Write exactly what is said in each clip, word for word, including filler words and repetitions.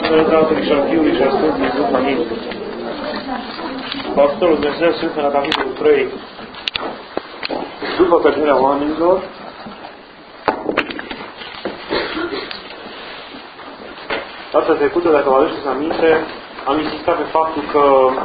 Numele Tatălui și al Fiului și al Sfântului Duh, amin. Cu ajutorul Lui Dumnezeu suntem la capitolul trei. După căderea oamenilor, data trecută, dacă vă aduceți aminte, am insistat pe faptul că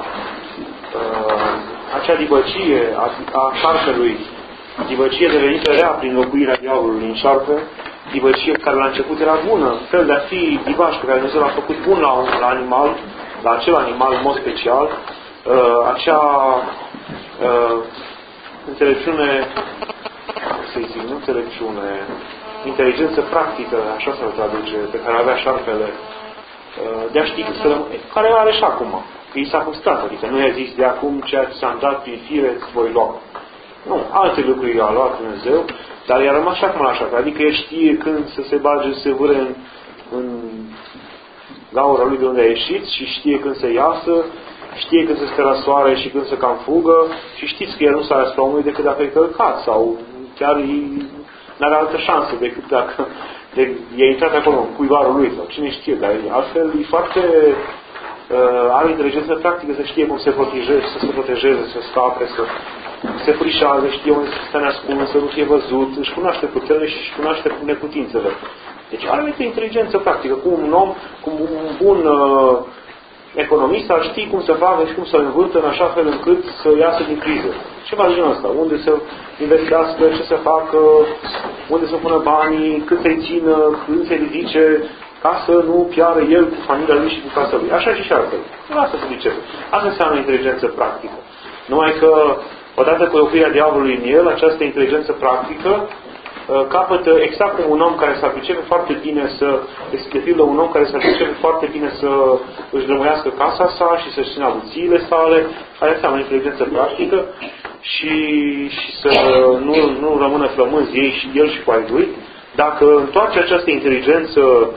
uh, acea dibăcie a, a șarpelui, dibăcie devenită rea prin locuirea diavolului în șarpe, dibăcie care la început era bună, fel de a fi dibaș pe care Dumnezeu l-a făcut bun la un la animal, la acel animal în mod special, uh, acea uh, înțelepciune, să-i zic, nu înțelepciune, inteligență practică, așa se traduce, pe care avea șarpele, uh, de a ști că să care are și acum, că i s-a gustat, adică nu i-a zis de acum ceea ce s-a dat prin fire, îți voi lua. Nu, alte lucruri a luat Dumnezeu, dar i-a rămas și acum așa, adică el știe când să se bage, să se vâre în, în gaura lui de unde a ieșit și știe când să iasă, știe când să se răsoare și când să cam fugă și știți că el nu s-a asupra omului decât dacă e călcat sau chiar n-are altă șansă decât dacă de, e intrat acolo în cuivarul lui sau cine știe, dar altfel e foarte uh, are inteligență practică să știe cum se protejeze, să se protejeze, să scape, să se frișează, știe unde să ne ascundă, să nu fie văzut, își cunoaște puterile și își cunoaște neputințele. Deci are o inteligență practică, cum un om, cum un bun uh, economist ar ști cum să facă și cum să învârtă în așa fel încât să iasă din criză. Ceva de genul ăsta, unde să investească, ce să facă, unde să pună banii, cât să-i țină, când să-i ridice, ca să nu piară el cu familia lui și cu casa lui. Așa și și altfel. Nu lasă să pricepe. Asta înseamnă inteligență practică. Numai că odată cu locuirea diavolului în el, această inteligență practică capătă exact cum un om care s-ar pricepe foarte bine să, de pildă un om care s-ar pricepe foarte bine să își drămuiască casa sa și să-și țină avuțiile sale, care înseamnă inteligență practică și, și să nu, nu rămână flămânzi ei și el și cu ai lui. Dacă întoarce această inteligență,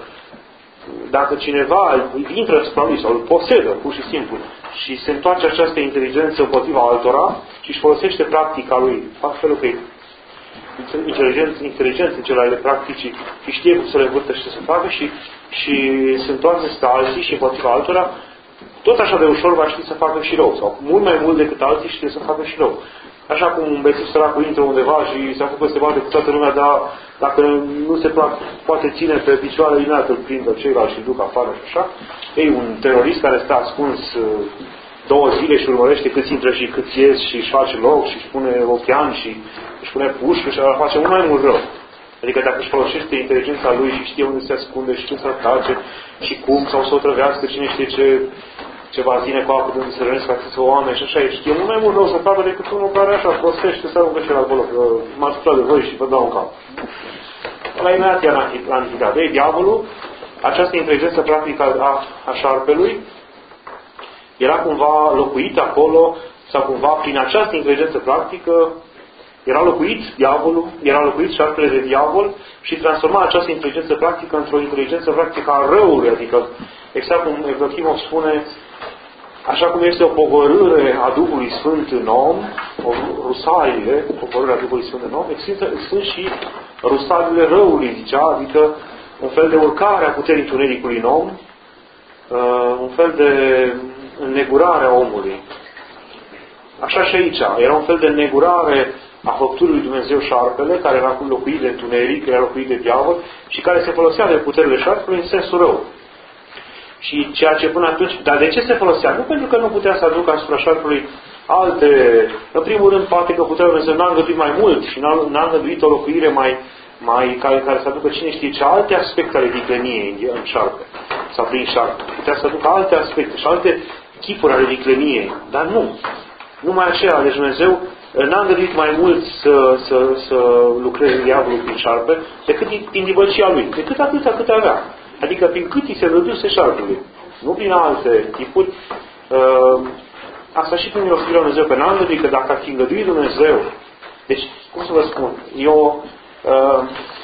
dacă cineva intră asupra lui sau îl posedă, pur și simplu, și se întoarce această inteligență împotriva altora și își folosește practica lui, fac felul că e inteligență, inteligență celelalte practicii și știe cum să le învârtă și să facă și, și se întoarce spre alții și împotriva altora, tot așa de ușor va ști să facă și rău. Sau mult mai mult decât alții știe să facă și rău. Așa cum un bețiv săracul intră undeva și se apucă să se bate cu toată lumea, dar dacă nu se poate ține pe picioare, din îl prindă ceilalți și duc afară și așa. Ei, un terorist care stă ascuns două zile și urmărește câți intră și câți ies și își face loc și își pune ochean și își pune pușcă și ar face mult mai mult rău. Adică dacă își folosește inteligența lui și știe unde se ascunde și când să atace și cum, sau să o trăvească cine știe ce, ce bazine cu apă de unde se rănesc atâția oameni și așa, el știe mult mai mult rău să facă decât unul care așa prostește să aruncă și el acolo, că m-a suprat de voi și vă dau un cap. La imediat i-a anticat. Ei, diavolul, această inteligență practică a, a șarpelui, era cumva locuit acolo, sau cumva prin această inteligență practică, era locuit diavolul, era locuit șarpele de diavol și transforma această inteligență practică într-o inteligență practică a răului, adică exact cum Evdochimov spune, așa cum este o pogorâre a Duhului Sfânt în om, o rusaliile, pogorârea Duhului Sfânt în om, există, sunt și rusaliile răului, zicea, adică un fel de urcare a puterii întunericului în om, uh, un fel de înnegurare a omului. Așa și aici, era un fel de înnegurare a făpturii lui Dumnezeu șarpele, care era locuit de întuneric, era locuit de diavol și care se folosea de puterile șarpelui în sensul rău. Și ceea ce până atunci... Dar de ce se folosea? Nu pentru că nu putea să aducă asupra șarpelui alte... În primul rând, poate că putea Dumnezeu n-a îngăduit mai mult și n-a îngăduit o locuire mai, mai care, care să aducă cine știe ce alte aspecte ale vicleniei în șarpe. Sau prin șarpe. Putea să aducă alte aspecte și alte chipuri ale vicleniei. Dar nu. Numai aceea. Deci Dumnezeu n-a îngăduit mai mult să, să, să lucreze diavolul prin șarpe decât din dibăcia lui. Decât atâta cât avea. Adică prin cât îi se răduse șarpului. Nu prin alte tipuri. Uh, asta și prin milostivirea Dumnezeu. Pe n-a îngăduit că dacă ar fi îngăduit Dumnezeu. Deci, cum să vă spun? Eu... Uh,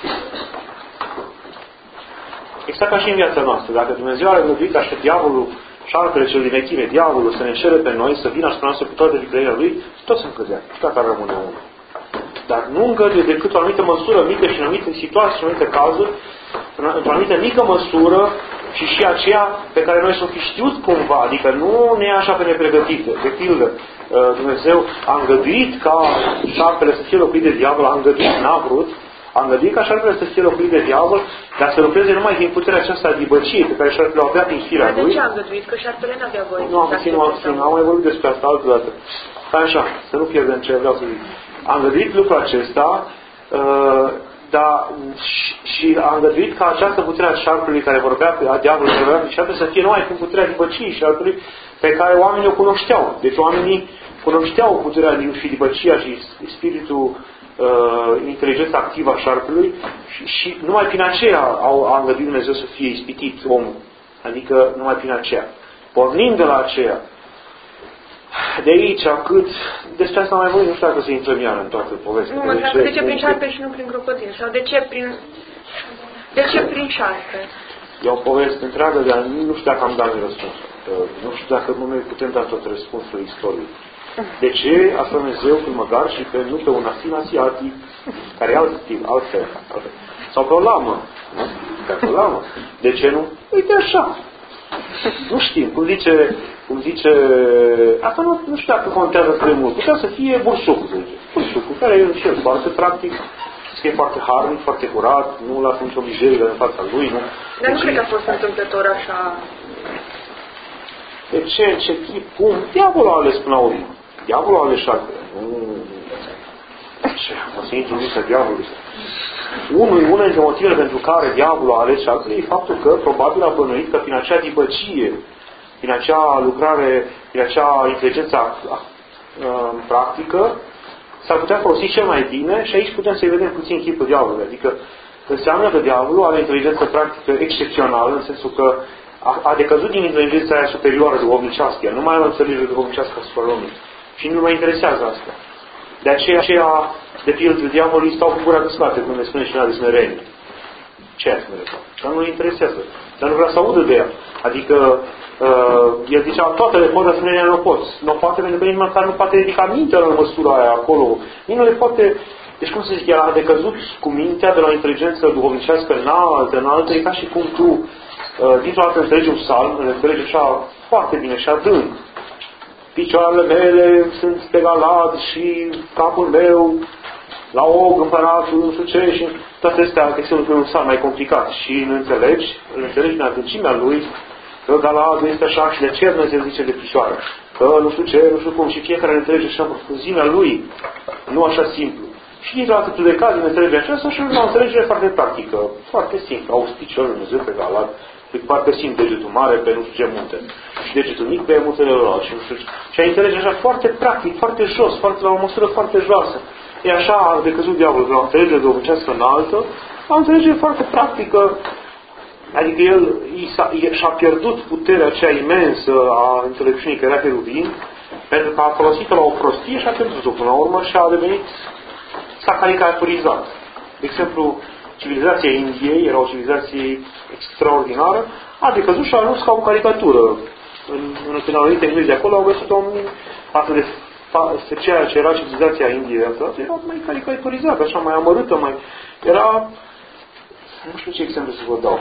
exact ca și în viața noastră. Dacă Dumnezeu are îngăduit așa diavolul, șarpele cel din vechime, diavolul, să ne înșele pe noi, să vină asupra noastră cu toate vicleniile lui, tot să încădea. Și dacă ar rămâne unul. Dar nu îngăduie decât o anumită măsură mică și în anumite situații și în anumite cazuri, într-o anumită mică măsură, și și aceea pe care noi s-o fi știut cumva, adică nu ne e așa pe nepregătite. De pildă, Dumnezeu a îngăduit ca șarpele să fie locuit de diavol, a îngăduit, n-a vrut, a îngăduit ca șarpele să fie locuit de diavol, dar să lucreze numai din puterea aceasta a dibăciei pe care șarpele o avea din firea lui. De ce a îngăduit? Că șarpele n-avea voie. Nu, am puțin, nu am mai vorbit despre asta altă dată. Așa, să nu pierdem ce vreau să zic. A îngăduit lucrul acesta, uh, dar și, și a îngăduit ca această putere a șarpelui care vorbea, a diavolului care vorbea, și atât să fie numai cu puterea dibăciei șarpelui pe care oamenii o cunoșteau. Deci oamenii cunoșteau puterea și dibăcia și spiritul, uh, inteligența activă a șarpelui și, și numai prin aceea au, a îngăduit Dumnezeu să fie ispitit omul. Adică numai prin aceea. Pornind de la aceea, de aici, cât... Despre asta mai voi, nu știu dacă să intrăm iar în toată povestea. Nu, mă întreabă de ce prin șarpe și nu prin crocodil? Sau de ce prin... De ce prin șarpe? E o poveste întreagă, dar nu știu dacă am dat răspuns. Nu știu dacă nu noi putem da tot răspunsul istoriei. De ce a Dumnezeu pe măgar și pe, nu pe un asin asiatic, care e alt stil, altfel, altfel. Sau pe o lamă. Nu? Pe o lamă. De ce nu? Uite așa. Nu știm. Cum zice... Cum zice... Asta nu, nu știu dacă contează prea mult. Putea să fie bursucul, să zice. Bursucul, care e un cel foarte practic, să fie foarte harnic, foarte curat, nu lasă nicio mijerie în fața lui, nu? Dar nu deci, cred că a fost întâmplător așa... De ce, ce chip, cum? Diavolul a ales până la urmă. Diavolul a ales șarpele. Nu... Ce? O să intru în lista diavolului. Unul, unul dintre motivele pentru care diavolul a ales șarpele e faptul că probabil a bănuit că prin acea dibăcie, prin acea lucrare, prin acea inteligență uh, practică, s-ar putea folosi cel mai bine și aici putem să-i vedem puțin chipul diavolului. Adică înseamnă că diavolul are inteligență practică excepțională, în sensul că a, a decăzut din inteligența aia superioară duhovnicească. El nu mai are o înțelegere duhovnicească asupra lumii. Și nu mai interesează asta. De aceea, aceea de pildă, diavolii stau cu gura căscate, cum ne spune cineva de smerenie. Ce e smerenie? Dar nu-i interesează. Dar nu vrea să audă de ea. Adică, uh, el zicea, toate le pot, dar smerenia nu o poți. Nu poate, pentru că nici măcar nu poate ridica mintea la măsura aia acolo. Nici nu le poate... Deci, cum să zic, el a decăzut cu mintea de la o inteligență duhovnicească înaltă, înaltă, e ca și cum tu, uh, dintr-o dată înțelegi un psalm, îl înțelegi așa foarte bine și adânc. Picioarele mele sunt pe Galad și capul meu la Og, împăratul, nu știu ce, și toate astea, că sunt un psalm mai complicat. Și îl înțelegi, îl înțelegi din adâncimea lui, că Galad este așa și de ce Dumnezeu zice de picioare. Că nu știu ce, nu știu cum, și fiecare înțelege așa în profunzimea lui, nu așa simplu. Și dintr-o dată tu de caz înțelege aceasta și o înțelegere foarte practică, foarte simplă. Auzi piciorul Dumnezeu pe Galad, parcă simt degetul mare pe nu știu ce munte. Și degetul mic pe muntele lor. Și, nu știu ce. Și a înțelege așa foarte practic, foarte jos, foarte, la o măsură foarte joasă. E așa a decăzut diavolul, de la o înțelegere duhovnicească înaltă, a înțelegere foarte practică, adică el și-a pierdut puterea aceea imensă a înțelepciunii care era heruvin, pentru că a folosit-o la o prostie și a pierdut-o până la urmă și a devenit, s-a caricaturizat. De exemplu, civilizația Indiei era o civilizație extraordinară, a decăzut și a ajuns ca o caricatură. În, în, în anumite englezi de acolo au găsit o față de fa, ceea ce era civilizația Indiei, era mai caricaturizată, așa, mai amărâtă, mai... Era... Nu știu ce exemplu să vă dau.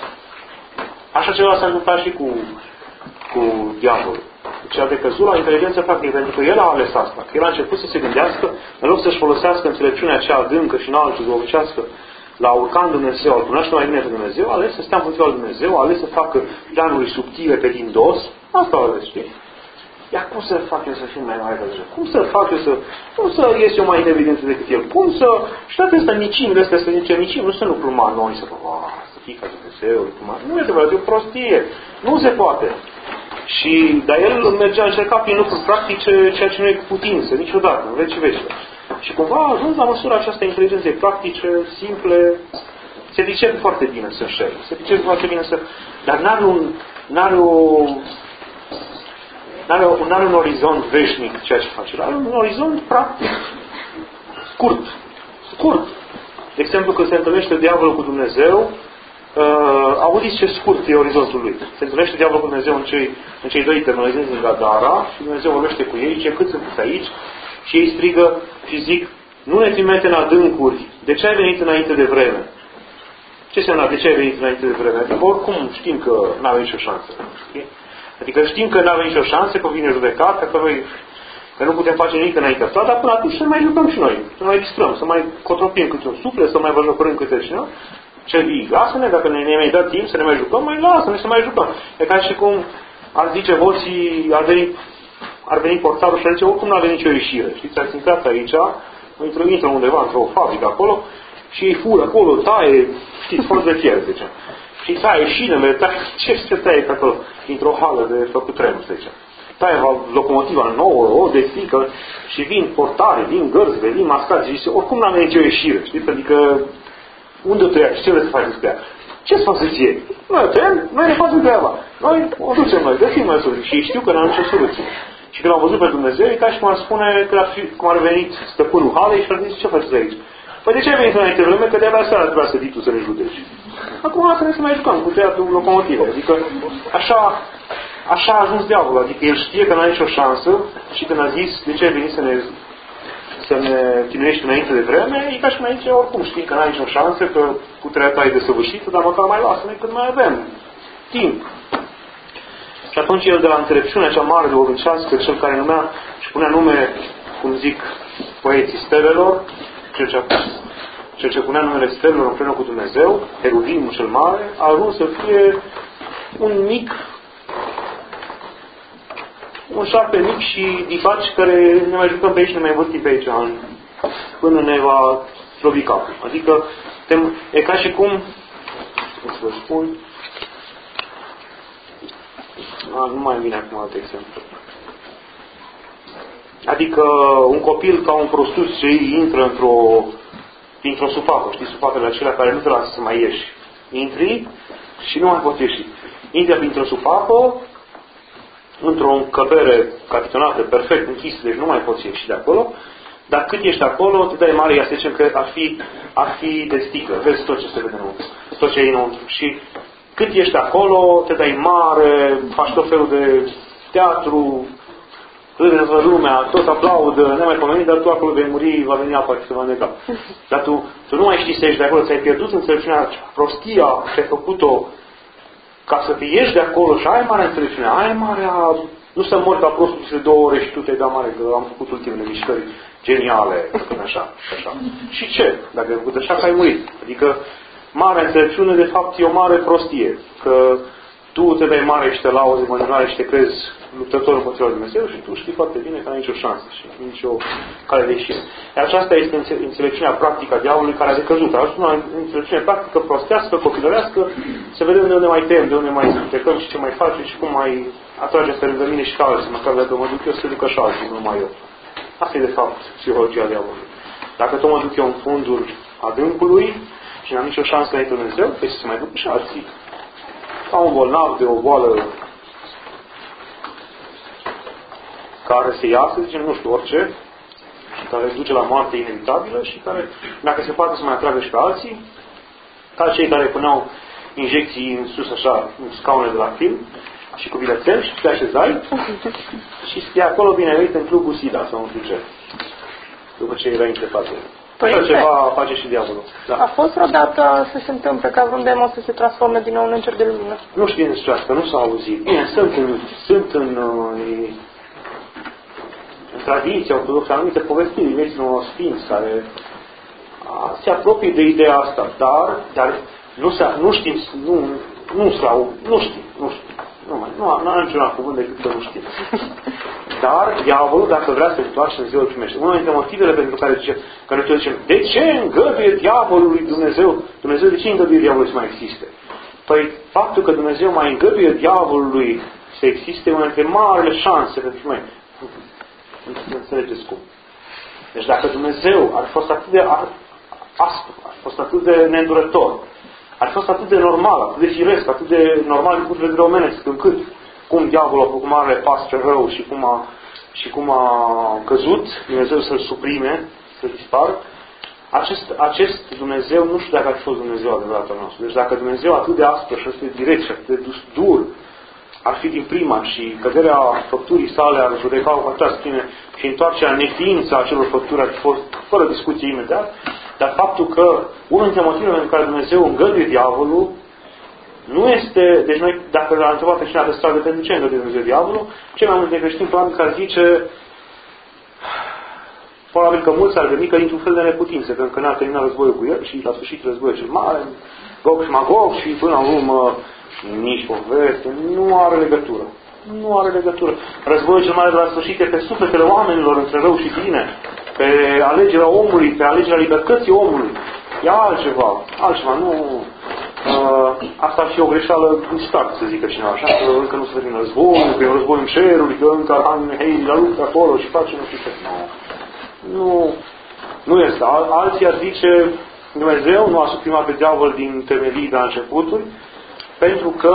Așa ceva s-a întâmplat și cu, cu diavolul. Deci a decăzut la inteligență practică, pentru că el a ales asta. Că el a început să se gândească, în loc să-și folosească înțelepciunea aceea adâncă și înaltă, duhovnicească, la urca în Dumnezeu, al cunoaște mai bine pe Dumnezeu, a ales să stea în funcția lui Dumnezeu, a ales să facă planuri subtile pe din dos, asta a ales, știi? Iar cum să fac eu să fiu mai mare decât el? Cum să fac eu să... Cum să ies eu mai în evidență decât el? Cum să... Și toate astea micimile astea, să zice micimi, nu sunt lucruri mari noi, să să fii ca Dumnezeu, nu e adevărat, e o prostie. Nu se poate. Și, dar el mergea încerca prin lucruri practice, ceea ce nu e cu putință, niciodată, în veci veci. Și cumva a ajuns la măsura aceasta inteligenței practice, simple, se pricep foarte bine să înșel, se pricep foarte bine să... Dar n-are un, n-are o, n-are, o, n-are un orizont veșnic ceea ce face, are un orizont practic, scurt, scurt. De exemplu, când se întâlnește diavolul cu Dumnezeu, uh, auziți ce scurt e orizontul lui. Se întâlnește diavolul cu Dumnezeu în cei, în cei doi termenizeni din Gadara și Dumnezeu vorbește cu ei, ce cât sunt aici, și ei strigă și zic, nu ne trimite în adâncuri, de ce ai venit înainte de vreme? Ce înseamnă de ce ai venit înainte de vreme? Adică oricum știm că nu avem nicio șansă. Știi? Adică știm că nu avem nicio șansă, că vine judecata, că noi că nu putem face nimic înaintea ta, dar până atunci să mai jucăm și noi. Să mai distrăm, să mai cotropim câte un suflet, să mai vă jucăm câte cineva. Ce vii, lasă-ne, dacă ne-ai mai dat timp să ne mai jucăm, mai lasă-ne să mai jucăm. E ca și cum ar zice hoții, ar veni, ar veni portarul și ar zice, oricum nu a venit nicio ieșire. Știți, ați intrat aici, intră, intră undeva într-o fabrică acolo și ei fură acolo, taie, știți, fără de fier, zice. Și taie șinele, taie, ce se taie pe acolo? Într-o hală de făcut trenul, zice. Taie locomotiva nouă, o defică și vin portare, vin gărzi, vin mascați și zice, oricum n-am nicio ieșire, știți, adică unde o tăia și ce vreți să faceți pe ea? Ce să faceți ei? Noi o tăiem, noi ne facem treaba. Noi o ducem noi, găsim noi soluții. Și știu că n-am nicio soluție. Și când am văzut pe Dumnezeu, e ca și cum ar spune că ar fi, cum ar venit stăpânul halei și ar zis, ce faceți aici? Păi de ce ai venit înainte vreme? Că de-abia seara trebuia să vii tu să ne judeci. Acum asta ne să mai jucăm cu tăiatul locomotive. Adică așa, așa a ajuns diavolul. Adică el știe că n-a nicio șansă și când a zis de ce ai venit să ne să ne chinuiești înainte de vreme, e ca și cum aici, oricum știi că n-ai nicio șansă, că puterea ta e desăvârșită, dar măcar mai lasă-ne când mai avem timp. Și atunci el de la înțelepciunea cea mare de orâncească, cel care numea și punea nume, cum zic poeții stelelor, cel ce, cel ce punea numele stelelor împreună cu Dumnezeu, Heruvimul cel mare, a ajuns să fie un mic un șarpe mic și dibaci care ne mai jucăm pe aici, ne mai învârtim pe aici în, până ne va slovi capul. Adică e ca și cum, cum să vă spun, a, nu mai vine acum alt exemplu. Adică un copil ca un prostus ce intră într-o dintr-o supapă, știi, supapele acelea care nu te lasă să mai ieși. Intri și nu mai poți ieși. Intri printr-o supapă, într-o încăpere capitonată, perfect închisă, deci nu mai poți ieși de acolo, dar cât ești acolo, te dai mare, ia să zicem că ar fi, ar fi de sticlă, vezi tot ce se vede înăuntru, tot ce e înăuntru. Și cât ești acolo, te dai mare, faci tot felul de teatru, râde lumea, tot aplaudă, nemaipomenit, dar tu acolo vei muri, va veni apa și se va nega. Dar tu, tu nu mai știi să ieși de acolo, ți-ai pierdut înțelepciunea, prostia ce ai făcut-o ca să ieși de acolo și ai mare înțelepciune, ai marea, nu să mori ca prostul de două ore și tu te-ai dat mare, că am făcut ultimele mișcări geniale, până așa, așa. Și ce? Dacă ai făcut așa, că ai murit. Adică, marea înțelepciune, de fapt, e o mare prostie. Că tu te dai mare și te lauzi în continuare și te crezi luptător împotriva lui Dumnezeu și tu știi foarte bine că n-ai nicio șansă și nicio cale de ieșire. Iar aceasta este înțelepciunea practică a diavolului care a decăzut. A ajuns una înțelepciune practică, prostească, copilărească, să vedem de unde mai tem, de unde mai plecăm și ce mai facem și cum mai atrage să lângă mine și ca alții. Măcar dacă mă duc eu, să ducă și alții, nu numai eu. Asta e de fapt psihologia diavolului. Dacă tot mă duc eu în fundul adâncului și n-am nicio șansă înainte de Dumnezeu, trebuie să se mai ducă și alții. Ca un bolnav de o boală care se iasă, zicem, nu știu, orice, și care duce la moarte inevitabilă și care, dacă se poate să mai atragă și pe alții, ca cei care puneau injecții în sus, așa, în scaune de la film, și cu bilețel și te așezai și stia acolo bine venit în clubul SIDA sau în ce, după ce era întrebat. Păi așa ceva face și diavolul. Da. A fost vreodată să se întâmple ca vreun demon să se transforme din nou în înger de lumină? Nu știu despre asta, nu s-a auzit. Bine, sunt în, sunt în, în, în tradiție ortodoxă anumite povestiri vieții unor sfinți care a, se apropie de ideea asta, dar, dar nu, nu știm, nu, nu s-au, nu știm, nu știm. Nu, mai, nu, nu am niciun alt cuvânt decât că nu știm. Dar diavolul, dacă vrea să întoarce, Dumnezeu îl primește. Unul dintre motivele pentru care, zice, care noi zicem, de ce îngăduie diavolului Dumnezeu? Dumnezeu de ce îngăduie diavolului să mai existe? Păi faptul că Dumnezeu mai îngăduie diavolului să existe e una dintre marile șanse pentru noi. Nu înțelegeți cum. Deci dacă Dumnezeu ar fi fost atât de aspru, ar fi fost atât de neîndurător, ar fi fost atât de normal, atât de firesc, atât de normal din punct de vedere omenesc, încât cum diavolul a făcut marele pas pe rău și cum a, și cum a căzut, Dumnezeu să-l suprime, să dispară, acest, acest Dumnezeu, nu știu dacă ar fi fost Dumnezeu adevărat al nostru. Deci dacă Dumnezeu atât de aspru și atât de direct și atât de dur ar fi din prima și căderea făpturii sale ar judeca cu atâta spine și întoarcerea neființa acelor făpturi ar fi fost fără discuție imediat, Dar faptul că unul dintre motivele pentru care Dumnezeu îngăduie diavolul nu este, deci noi, dacă l-am întrebat pe cineva pe stradă pentru ce îngăduie Dumnezeu diavolul, cei mai mulți de creștini probabil că ar zice, probabil că mulți ar veni că dintr-un fel de neputință, că încă n-a terminat războiul cu el și la sfârșit războiul cel mare, Gog și Magog și până la urmă nici poveste, nu are legătură. Nu are legătură. Războiul cel mare de la sfârșit e pe sufletele oamenilor între rău și bine, pe alegerea omului, pe alegerea libertății omului. E altceva, altceva, nu... Uh, asta ar fi o greșeală din start, să zică cineva, așa, că încă nu se termină războiul, că e un război în ceruri, că încă Arhanghel la luptă acolo și face nu știu ce. Nu, nu, nu este. Al, alții ar zice, Dumnezeu nu a suprimat pe diavol din temelii de la începuturi, pentru că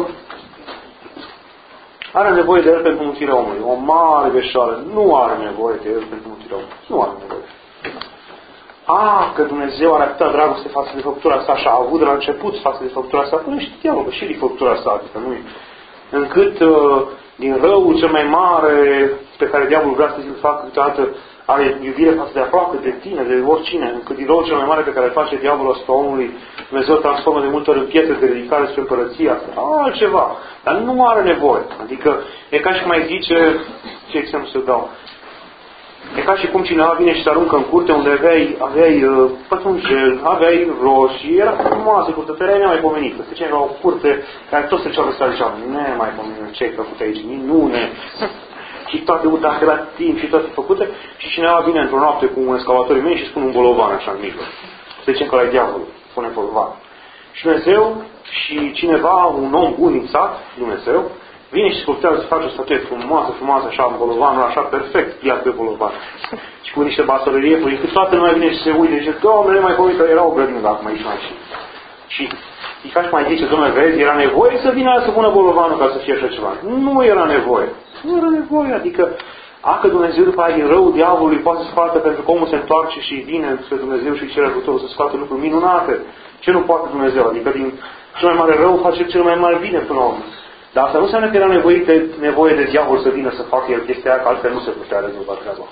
are nevoie de el pentru mântuirea omului. O mare greșeală. Nu are nevoie de el pentru mântuirea omului. Nu are nevoie. A, că Dumnezeu are atâta dragoste față de făptura asta și a avut de la început față de făptura asta, până știu diavolul, că și de făptura asta, adică nu încât uh, din răul cel mai mare pe care diavolul vrea să-l facă câteodată are iubire față de aproape, de tine, de oricine, încât din răul cel mai mare pe care îl face diavolul asupra omului, Dumnezeu transformă de multe ori în pietre de ridicare spre împărăția asta, altceva, dar nu are nevoie. Adică e ca și cum mai zice, ce exemplu să dau, e ca și cum cineva vine și se aruncă în curte unde aveai, aveai uh, pătrunjel, aveai roșii, era frumoasă curte, te erai nemaipomenită. Se cineva o curte care tot se ceară să ziceam, nemaipomenită, ce ai făcut aici, minune. Și toate udate la timp și toate făcute. Și cineva vine într-o noapte cu un excavatorii mei și spune un bolovan așa în mijloc. Să zicem că ăla e diavolul, spune bolovan. Și Dumnezeu și cineva, un om bun din sat, Dumnezeu, vine și sculptează să face o statuie frumoasă, frumoasă, așa, în bolovanul, așa, perfect, iar pe bolovan. Și cu niște basorerie, cu niște toată lumea vine și se uite și zice, Doamne, mai povit că era o grădină, dacă mai aici mai și. Și e ca și mai zice, Doamne, vezi, era nevoie să vină să pună bolovanul ca să fie așa ceva. Nu era nevoie. Nu era nevoie, adică, a, că Dumnezeu după aia din rău diavolului poate să facă pentru că omul se întoarce și vine spre Dumnezeu și cere ajutorul să scoată lucruri minunate. Ce nu poate Dumnezeu? Adică din cel mai mare rău face cel mai mare bine până la urmă. Dar asta nu înseamnă că era nevoie de, nevoie de diavol să vină să facă el chestia aia, că altfel nu se putea rezolva treaba.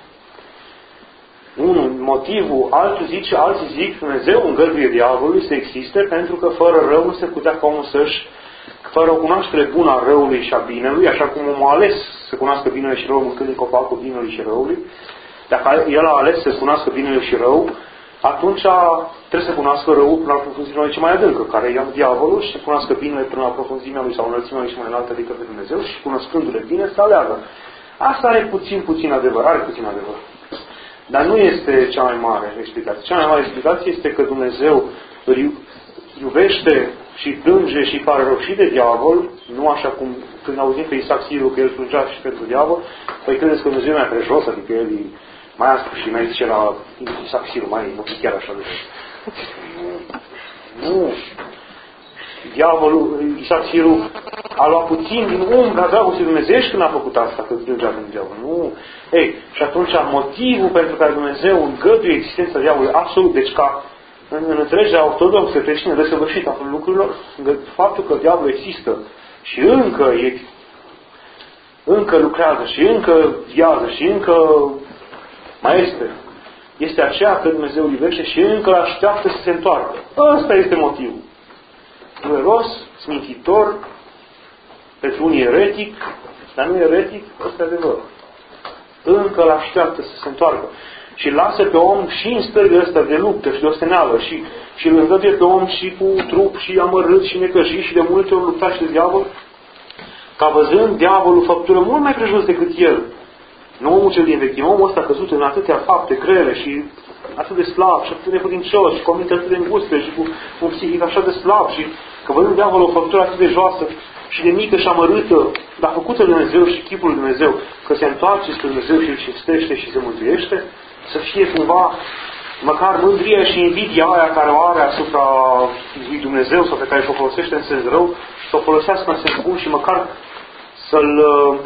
Unul, motivul, altul zice, alții zic, Dumnezeu îngăduie diavolului să existe pentru că fără rău nu se putea ca omul să-și, fără o cunoaștere bună a răului și a binelui, așa cum omul a ales să cunoască binele și răul mâncând din copacul binelui și răului, dacă el a ales să cunoască binele și rău, atunci trebuie să cunoască răul până la profunzimea lui ce mai adâncă, care e diavolul, și să cunoască binele până la profunzimea lui sau înălțimea lui ce mai înaltă, adică pe Dumnezeu, și cunoscându-le bine să aleagă. Asta are puțin, puțin adevăr, are puțin adevăr. Dar nu este cea mai mare explicație. Cea mai mare explicație este că Dumnezeu îl iubește și plânge și pare rău și de diavol, nu așa cum când auzim pe Isaac Siru că el plângea și pentru diavol, păi credeți că Dumnezeu e mai prejos, adică el e mai aspru și mai zice la Isaac Siru, mai nu fi chiar așa de nu. Diavolul, Isaac Siru, a luat puțin din umbra dragostei Dumnezeiești când a făcut asta, când plângea pentru diavol. Nu. Ei, și atunci motivul pentru care Dumnezeu îngăduie existența diavolului absolut, deci ca în, în întregea ortodoxă creștină desăvârșită a lucrurilor, faptul că diavolul există și încă e, încă lucrează și încă viază și încă mai este, este aceea că Dumnezeu îl iubește și încă așteaptă să se întoarcă. Ăsta este motivul. Dureros, smințitor, pentru unii eretic, dar nu eretic, ăsta e adevărul. Încă îl așteaptă să se întoarcă. Și îl lasă pe om și în stările astea de luptă și de osteneală și, și îl îngăduie pe om și cu trup și amărât și necăjit și de multe ori luptat și de diavol, ca văzând diavolul făptură mult mai prejos decât el. Nu omul cel din vechime, omul ăsta căzut în atâtea fapte grele și atât de slab și atât de neputincios și cu o minte atât de îngustă și cu un psihic așa de slab și că văzând diavolul o făptură atât de joasă și de mică și amărâtă, dar făcută de Dumnezeu și chipul lui Dumnezeu, că se întoarce spre Dumnezeu și îl cinstește și se mântuiește, să fie cumva măcar mândria și invidia aia care o are asupra lui Dumnezeu sau pe care și-o folosește în sens rău, să o folosească în sens bun și măcar să-l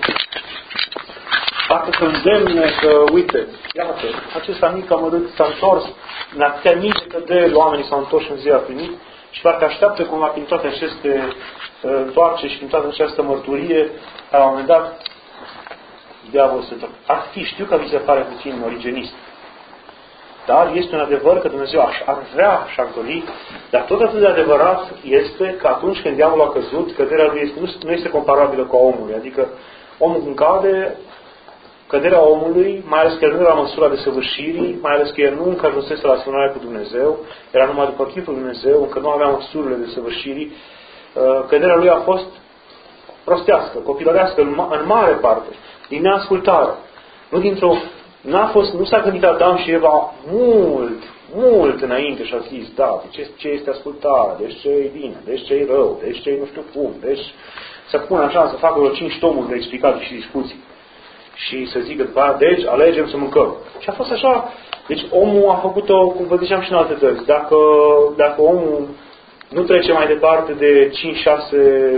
dacă să îndemne că, uite, iată, acesta mic amărât s-a întors, în atâtea mii de căderi oamenii s-au întors în ziua primit și parcă așteaptă cumva prin toate aceste uh, întoarce și prin toată această mărturie, la un moment dat, diavolul se întoarce. Ar fi, știu că mi se pare puțin origenist, Dar este un adevăr că Dumnezeu ar vrea și ar dori, dar tot atât de adevărat este că atunci când diavolul a căzut, căderea lui este, nu este comparabilă cu a omului. Adică omul când cade, căderea omului, mai ales că el nu era măsura de săvârșirii, mai ales că el nu încă ajunsese la asemănare cu Dumnezeu, era numai după chipul Dumnezeu, încă nu avea măsurile de săvârșirii, căderea lui a fost prostească, copilărească în mare parte, din neascultare. Nu dintr-o N-a fost, nu s-a gândit Adam și Eva mult, mult înainte și a zis, da, deci ce este ascultare, deci ce e bine, deci ce e rău, deci ce e nu știu cum, deci să pună așa, să facă vreo cinci tomuri de explicații și discuții. Și să zică după aia, deci alegem să mâncăm. Și a fost așa, deci omul a făcut-o, cum vă ziceam și în alte dăți, dacă, dacă omul nu trece mai departe de cinci șase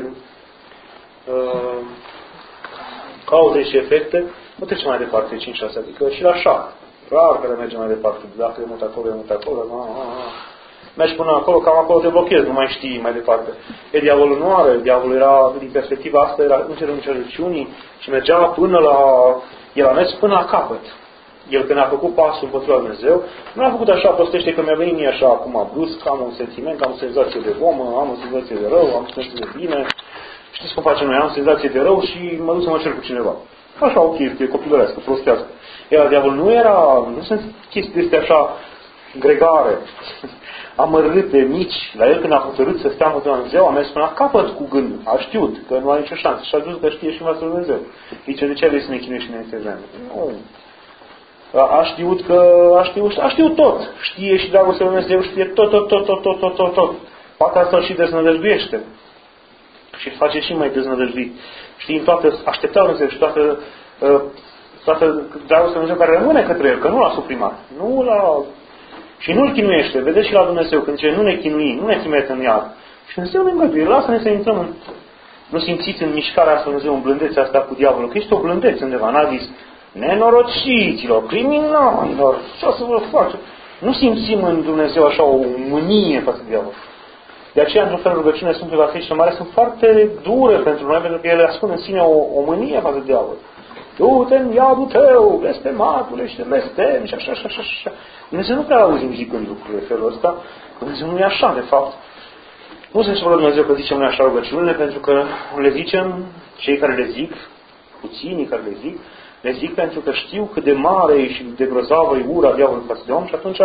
uh, cauze și efecte, nu trece mai departe de cinci șase, adică și la șapte. Rar care merge mai departe. Dacă e mult acolo, e mult acolo. A, a, a. Mergi până acolo, cam acolo te blochezi, nu mai știi mai departe. E diavolul nu are. Diavolul era, din perspectiva asta, era încerul încerciunii și mergea până la... El a mers până la capăt. El când a făcut pasul împotriva Dumnezeu, nu a făcut așa prostește că mi-a venit mie așa acum brusc, am un sentiment, am o senzație de vomă, am o senzație de rău, am o senzație de bine. Știți cum facem noi? Am o senzație de rău și mă duc să mă cer cu cineva. Așa o chestie copilărească, prostească. Iar diavolul nu era, nu sunt chestii astea așa gregare, amărâte, mici. La el când a hotărât să stea împotriva Dumnezeu, a mers până la capăt cu gândul. A știut că nu are nicio șansă. Și a zis că știe și învață Dumnezeu. Zice, de ce vrei să ne chinuiești și ne înțelegem? Nu. A știut că, a știut, a știut tot. Știe și dragostea lui Dumnezeu, știe tot, tot, tot, tot, tot, tot, tot, tot. Poate asta și deznădăjduiește. Și îl face și mai deznădăjduit. Știi, în toată așteptarea Dumnezeu și toată, toată dragostea Dumnezeu care rămâne către el, că nu l-a suprimat. Nu l-a... Și nu-l chinuiește. Vedeți și la Dumnezeu, când zice, nu ne chinui, nu ne trimite în iad. Și Dumnezeu ne îngăduie. Lasă-ne să intrăm în... Nu simțiți în mișcarea asta Dumnezeu, în blândețea asta cu diavolul, că este o blândețe undeva. N-a zis, nenorociților, criminalilor, ce o să vă faceți? Nu simțim în Dumnezeu așa o mânie față de diavol. De aceea, într-un fel, rugăciunile Sfântului Vasile cel Mare sunt foarte dure pentru noi, pentru că ele ascund în sine o, o mânie față de diavol. Du-te în iadul tău, blestematule și te blestemi și așa, așa, așa, așa. Dumnezeu nu prea auzim zicând lucrurile în felul ăsta. Dumnezeu nu e așa, de fapt. Nu se supără Dumnezeu că zicem noi așa rugăciunile, pentru că le zicem, cei care le zic, puținii care le zic, le zic pentru că știu cât de mare și de grozavă e ura diavolului față de om și atunci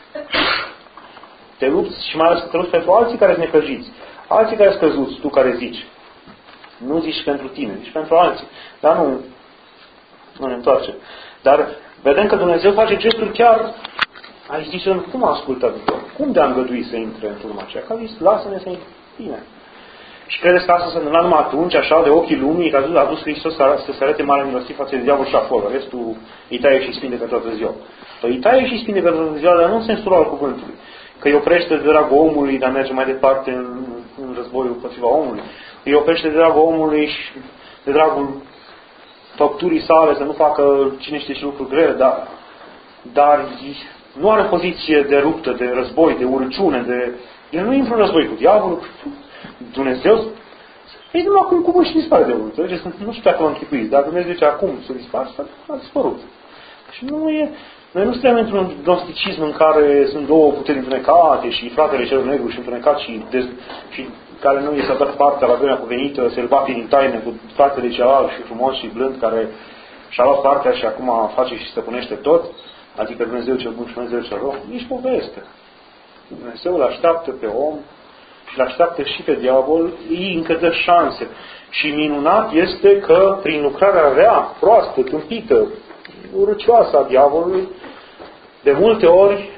te lupți și mai ales că te lupți pentru alții care sunt necăjiți. Alții care sunt căzuți, tu care zici. Nu zici pentru tine, zici pentru alții. Dar nu, nu ne întoarce. Dar vedem că Dumnezeu face gesturi chiar, ai zis, cum a ascultat Dumnezeu? Cum de-a îngăduit să intre în turma aceea? Că a zis, lasă-ne să intre. Bine. Și credeți că asta se întâmpla numai atunci, așa, de ochii lumii, că a dus, a dus Hristos să, să se arate mare milostiv față de diavol și acolo. Restul îi taie și spinde pe toată ziua. Păi îi taie și spinde pe toată ziua, dar nu în sensul al cuvântului. Că îi oprește de dragul omului, dar merge mai departe în, în războiul împotriva omului. Îi oprește de dragul omului și de dragul făpturii sale să nu facă cine știe ce lucruri grele, dar, dar nu are poziție de luptă, de război, de urăciune, de... El nu intră în război cu diavolul. Dumnezeu... Ei, numai acum cuvânt și dispare de urât. Nu știu dacă vă închipuiți, dar Dumnezeu zice acum să dispară, a dispărut. Și nu e... Noi nu suntem într-un gnosticism în care sunt două puteri întunecate și fratele celor negru și întunecat și, dez, și care nu i s-a dat partea la vremea cuvenită, se-l bate din taine cu fratele celălalt și frumos și blând care și-a luat partea și acum face și stăpânește tot, adică Dumnezeu cel bun și Dumnezeu cel rău. Nici poveste. Dumnezeu îl așteaptă pe om și îl așteaptă și pe diavol, îi încă dă șanse. Și minunat este că prin lucrarea rea, proastă, tâmpită, urăcioasă a diavolului, de multe ori,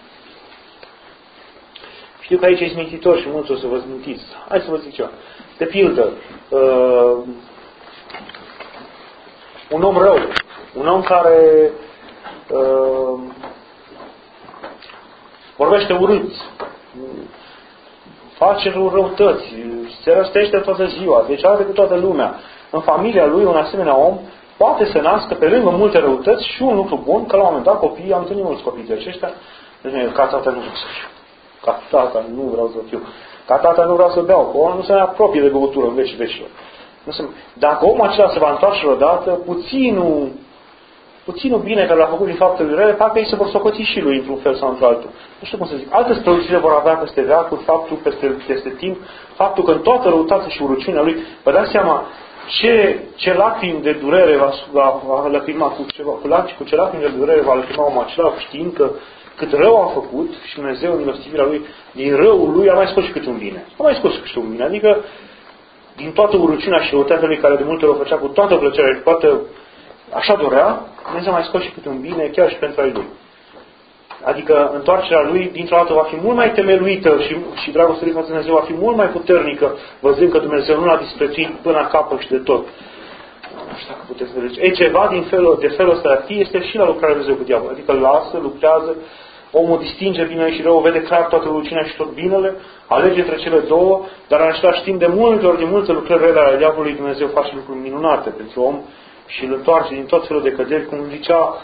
știu că aici e smințitor și mulți o să vă smintiți. Hai să vă zic ceva. De pildă, uh, un om rău, un om care uh, vorbește urât, face răutăți, se răstește toată ziua, deci are cu toată lumea. În familia lui, un asemenea om poate să nască pe lângă multe răutăți și un lucru bun, că la un moment dat copiii, am întâlnit mulți copii de aceștia, deci ca tata nu vreau să fiu, ca tata nu vreau să fiu, ca tata nu vreau să beau, că omul nu se mai apropie de băutură în vecii vecilor. Dacă omul acela se va întoarce odată, puținul puținul bine care l-a făcut din faptele rele, parcă ei se vor socoti și lui într-un fel sau într-altul. Nu știu cum să zic. Alte strălucire vor avea peste veacuri, faptul peste, peste timp, faptul că în toată răutatea și urăciunea lui, vă dați seama ce, ce lacrimi de durere va, va, va lăcrima, cu, ce, cu, lacrimi, cu ce lacrimi de durere va lăcrima omul acela, știind că cât rău a făcut și Dumnezeu în milostivirea lui, din răul lui a mai scos și câte un bine. A mai scos și câte un bine. Adică din toată urăciunea și răutatea lui care de multe ori o făcea cu toată plăcerea și toată așa dorea, Dumnezeu mai scos și câte un bine, chiar și pentru ai lui. Adică întoarcerea lui, dintr-o dată, va fi mult mai temeluită și, și dragostea lui față de Dumnezeu va fi mult mai puternică, văzând că Dumnezeu nu l-a disprețuit până la capăt și de tot. Nu știu dacă puteți înțelege. E ceva din felul, de felul ăsta de a fi, este și la lucrarea lui Dumnezeu cu diavolul. Adică lasă, lucrează, omul distinge binele și rău, vede clar toată rușinea și tot binele, alege între cele două, dar în același timp, de multe ori, de multe lucrări rele ale diavolului, Dumnezeu face lucruri minunate pentru om și îl întoarce din tot felul de căderi, cum zicea,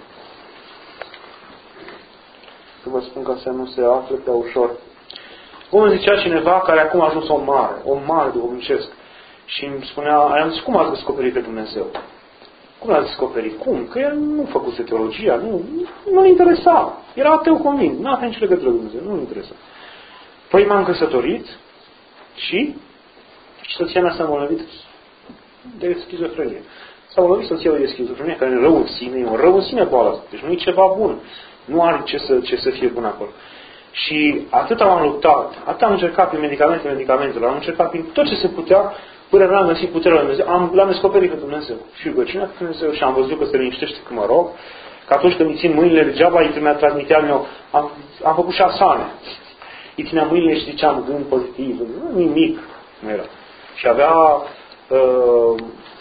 să vă spun că să nu se află prea ușor. Cum zicea cineva care acum a ajuns om mare, om mare duhovnicesc, și îmi spunea, am zis, cum ați descoperit pe Dumnezeu? Cum l-ați descoperit? Cum? Că el nu făcuse teologia, nu, nu-l interesa. Era ateu convins, nu avea nicio legătură cu Dumnezeu, nu-l interesa. Păi m-am căsătorit și, și soția mea s-a îmbolnăvit de schizofrenie. S-a îmbolnăvit soția de schizofrenie, care e rău în sine, e un rău în sine boala asta. Deci nu e ceva bun. Nu are ce să, ce să fie bun acolo. Și atât am luptat, atât am încercat prin medicamente, medicamentele, am încercat prin tot ce se putea, până n-am găsit puterea lui Dumnezeu, am, l-am descoperit pe Dumnezeu. Și rugăciunea pe Dumnezeu și am văzut că se liniștește când mă rog, că atunci când îi țin mâinile, degeaba îi mi-a transmitea meu, am, am făcut și asane. Îi ținea mâinile și ziceam gând pozitiv, nimic nu era. Și avea, uh,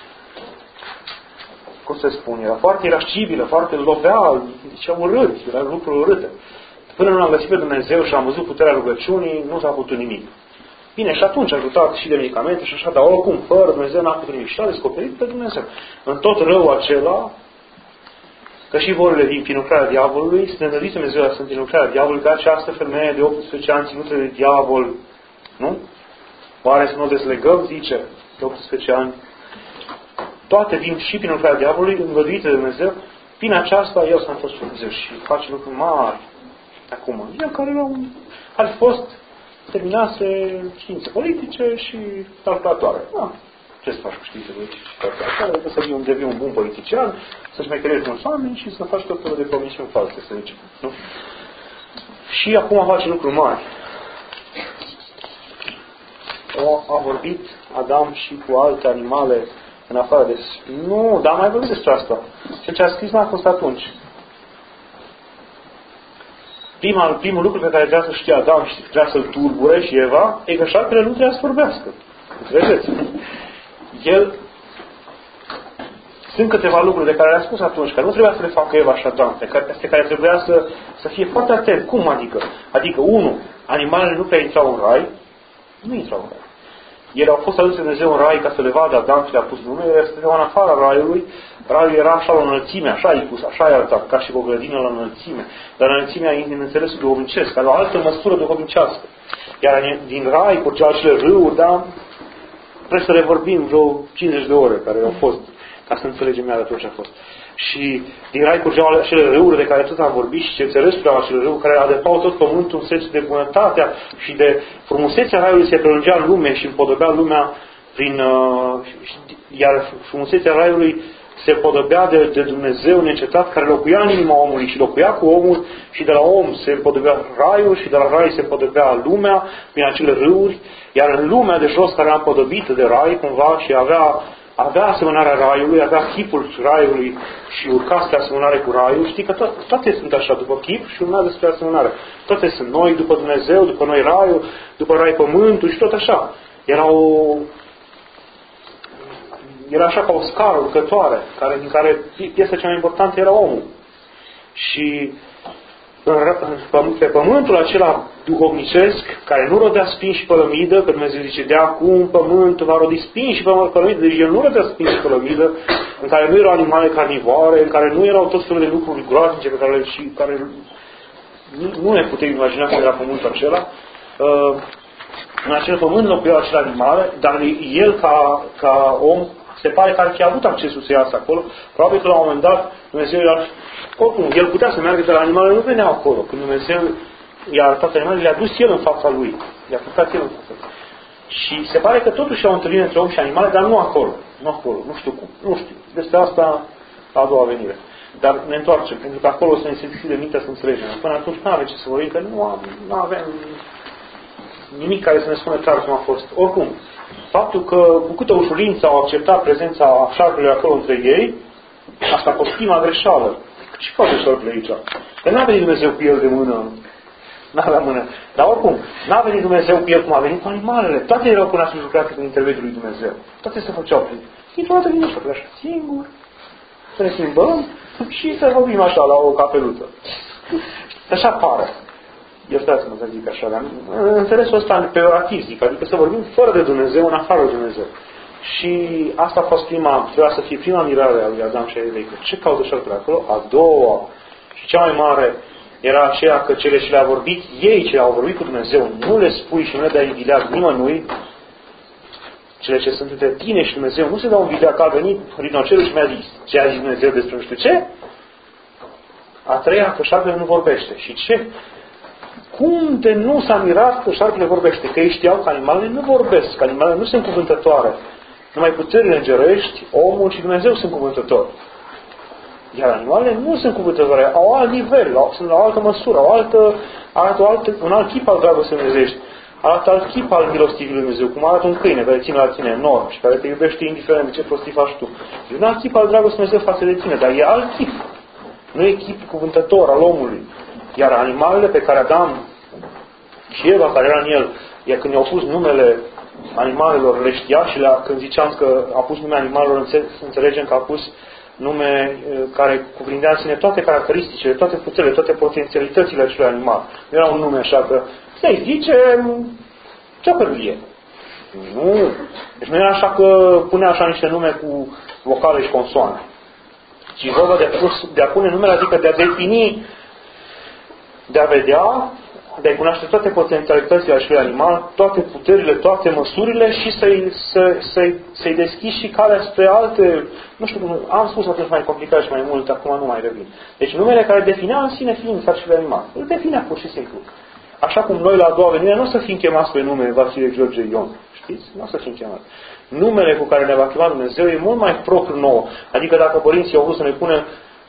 cum se spune, era foarte irascibilă, foarte lovea, zicea urât, era lucruri urâte. Până nu l-am găsit pe Dumnezeu și am văzut puterea rugăciunii, nu s-a putut nimic. Bine, și atunci a ajutat și de medicamente și așa, dar oricum, fără Dumnezeu n-a putut nimic. Și a descoperit pe Dumnezeu. În tot rău acela, că și vorbele din prin lucrarea diavolului, să ne dădiți Dumnezeu sunt din lucrarea diavolului, că această femeie de optsprezece ani ținută de diavol, nu? Oare să nu o deslegăm, zice, de optsprezece ani. Toate vin și prin lucrarea diavolului, îngăduite de Dumnezeu, prin aceasta el s-a întors pe Dumnezeu și face lucruri mari. Acum, el care era un, ar fost terminase științe politice și calculatoare. Da. Ce să faci cu științe politice și calculatoare? Trebuie să devii un, devii un bun politician, să-și mai creezi mulți oameni și să faci tot felul de promisiuni false, să zicem. Nu? Și acum face lucruri mari. O, a vorbit Adam și cu alte animale în afară de... Nu, dar am mai vorbit despre asta. Ceea ce a scris n-a fost atunci. Prima, primul lucru pe care trebuia să știe Adam și trebuia să-l turbure și Eva, e că șarpele nu trebuia să vorbească. Înțelegeți? El... Sunt câteva lucruri de care le-a spus atunci, că nu trebuia să le facă Eva și Adam, pe care, pe care trebuia să, să fie foarte atent. Cum adică? Adică, unu, animalele nu prea intrau în rai, nu intrau în rai. Ele au fost aduse Dumnezeu în rai ca să le vadă Adam și le-a pus nume, ele stăteau în afara raiului, raiul era așa la înălțime, așa i pus, așa i-a arătat, ca și o grădină la înălțime. Dar înălțimea e în înțelesul duhovnicesc, are o altă măsură duhovnicească. Iar din rai curgeau acele râuri, da? Trebuie să le vorbim vreo cincizeci de ore care au fost, ca să înțelegem iar tot ce a fost. Și din rai curgeau acele râuri de care tot am vorbit și ce țărăspreau acele râuri care adăpau tot pământul în sensul de bunătatea și de frumusețea raiului se prelungea în lume și împodobea lumea prin... Uh, iar frumusețea raiului se împodobea de, de Dumnezeu neîncetat care locuia în inima omului și locuia cu omul și de la om se împodobea raiul și de la rai se împodobea lumea prin acele râuri, iar în lumea de jos care era împodobită de rai cumva și avea avea asemănarea raiului, avea chipul raiului și urca spre asemănare cu raiul. Știi că to- toate sunt așa, după chip și urmează spre asemănare. Toate sunt noi, după Dumnezeu, după noi raiul, după rai pământul și tot așa. Era o... Era așa ca o scară urcătoare, care, din care piesa cea mai importantă era omul. Și pe pământul acela duhovnicesc, care nu rodea spin și pălămidă, că Dumnezeu zice, de acum pământul va rodi spin și pălămidă, deci el nu rodea spin și pălămidă, în care nu erau animale carnivoare, în care nu erau tot felul de lucruri groaznice pe care, și, care nu, nu ne putem imagina cum era pământul acela. În acel pământ locuiau acele animale, dar el ca, ca om se pare că ar fi avut accesul să iasă acolo, probabil că la un moment dat Dumnezeu i-a... Oricum, el putea să meargă, dar animalele nu veneau acolo. Când Dumnezeu i-a arătat animalele, le-a dus el în fața lui. Le-a pucat el în fața lui. Și se pare că totuși au întâlnit între om și animale, dar nu acolo. Nu acolo, nu știu cum. Nu știu. Despre asta la a doua venire. Dar ne întoarcem, pentru că acolo o să ne se deschide mintea să înțelegem. Până atunci nu avem ce să vorbim, că nu, am, nu avem nimic care să ne spună clar cum a fost. Oricum, faptul că cu câtă ușurință au acceptat prezența șarpelui acolo între ei, asta a fost prima greșeală. Ce face șarpele aici? Că n-a venit Dumnezeu cu el de mână. N-avea mână. Dar oricum, n-a venit Dumnezeu cu el cum a venit cu animalele. Toate erau până atunci lucrate prin intermediul lui Dumnezeu. Toate se făceau prin. Dintr-o dată vine șarpele așa, singur. Să ne schimbăm și să vorbim așa la o capeluță. Așa pare. Iertați-mă să zic așa, dar în înțelesul ăsta peorativ zic, adică să vorbim fără de Dumnezeu, în afară de Dumnezeu. Și asta a fost prima, trebuia să fie prima mirare a lui Adam și a Evei, că ce caută șarpele acolo? A doua și cea mai mare era aceea că cele ce le-a vorbit, ei ce le-au vorbit cu Dumnezeu, nu le spui și nu le dai în vileag nimănui, cele ce sunt între tine și Dumnezeu, nu se dau în vileag că a venit rinocerul și mi-a zis, ce a zis Dumnezeu despre nu știu ce? A treia, că șarpele nu vorbește. Și ce? Cum de nu s-a mirat că șarpele vorbește? Că ei știau că animalele nu vorbesc, că animalele nu sunt cuvântătoare. Numai puterile îngerești, omul și Dumnezeu sunt cuvântători. Iar animalele nu sunt cuvântătoare, au alt nivel, au, sunt la o altă măsură, au altă, arată o altă, un alt chip al dragostei dumnezeiești, arată alt chip al milostivii lui Dumnezeu, cum arată un câine care ține la tine enorm și care te iubește indiferent de ce prostii faci tu. E un alt chip al dragostei Dumnezeu față de tine, dar e alt chip. Nu e chip cuvântător al omului. Iar animalele pe care Adam și Eva, care era în el, iar când i-au pus numele animalelor, le știa și le-a, când ziceam că a pus nume animalelor, înțelegem că a pus nume care cuprindea în sine toate caracteristicile, toate puterile, toate potențialitățile acelui animal. Nu era un nume așa că să-i zice ciocărlie. Nu. Deci nu era așa că punea așa niște nume cu vocale și consoane. Ci vorba de, de a pune numele, adică de a defini, de a vedea, de a cunoaște toate potențialitățile acelui animal, toate puterile, toate măsurile și să-i, să, să-i, să-i deschizi și calea spre alte, nu știu cum, am spus atunci mai complicat și mai mult, acum nu mai revin. Deci numele care definea în sine ființa acelui animal, îl definea pur și simplu. Așa cum noi la a doua venire nu o să fim chemați pe nume Vasile, George, Ion, știți? Nu o să fim chemați. Numele cu care ne va chema Dumnezeu e mult mai propriu nouă. Adică dacă părinții au vrut să ne pună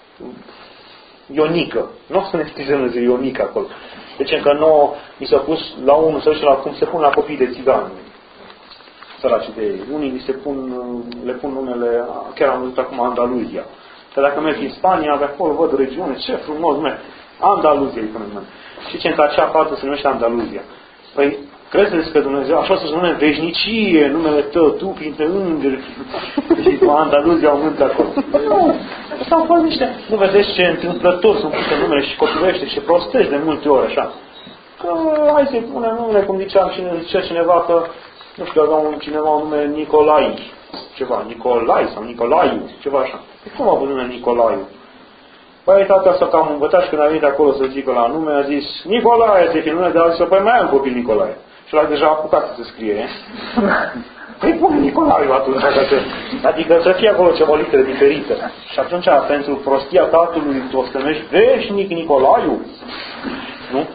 Ionică, nu o să ne scrie Dumnezeu Ionică acolo. Deci că nouă mi s-a pus la unul să știu la cum se pun la copii de țigani. Săraci de ei. Unii li se pun, le pun numele, chiar am văzut acum Andaluzia. Că dacă mergi în Spania, de acolo văd regiune, ce frumos nume. Andaluzia îi pune nume. Și ce că acea parte se numește Andaluzia. Păi, credeți că Dumnezeu așa să spune veșnicie, numele tău, tu printre îngeri. Și cu Andaluzia au mânt acolo. Nu, asta au fost niște. Nu vedeți ce întâmplător sunt puse numele și copilește și prostești de multe ori așa. Că hai să-i punem numele, cum ziceam și zicea cineva că, nu știu, avea un, cineva un nume Nicolai, ceva, Nicolai sau Nicolaiu, ceva așa. E cum a avut numele Nicolaiu? Păi tata asta că am învățat și când a venit acolo să zică la nume, a zis Nicolae, se filmune, dar a zis, păi mai am copil Nicolae. Și l-a deja apucat să se scrie. Păi pune Nicolae atunci. Adică să fie acolo ceva literă diferită. Și atunci, pentru prostia tatălui, tu o să numești veșnic Nicolaiu. Nu?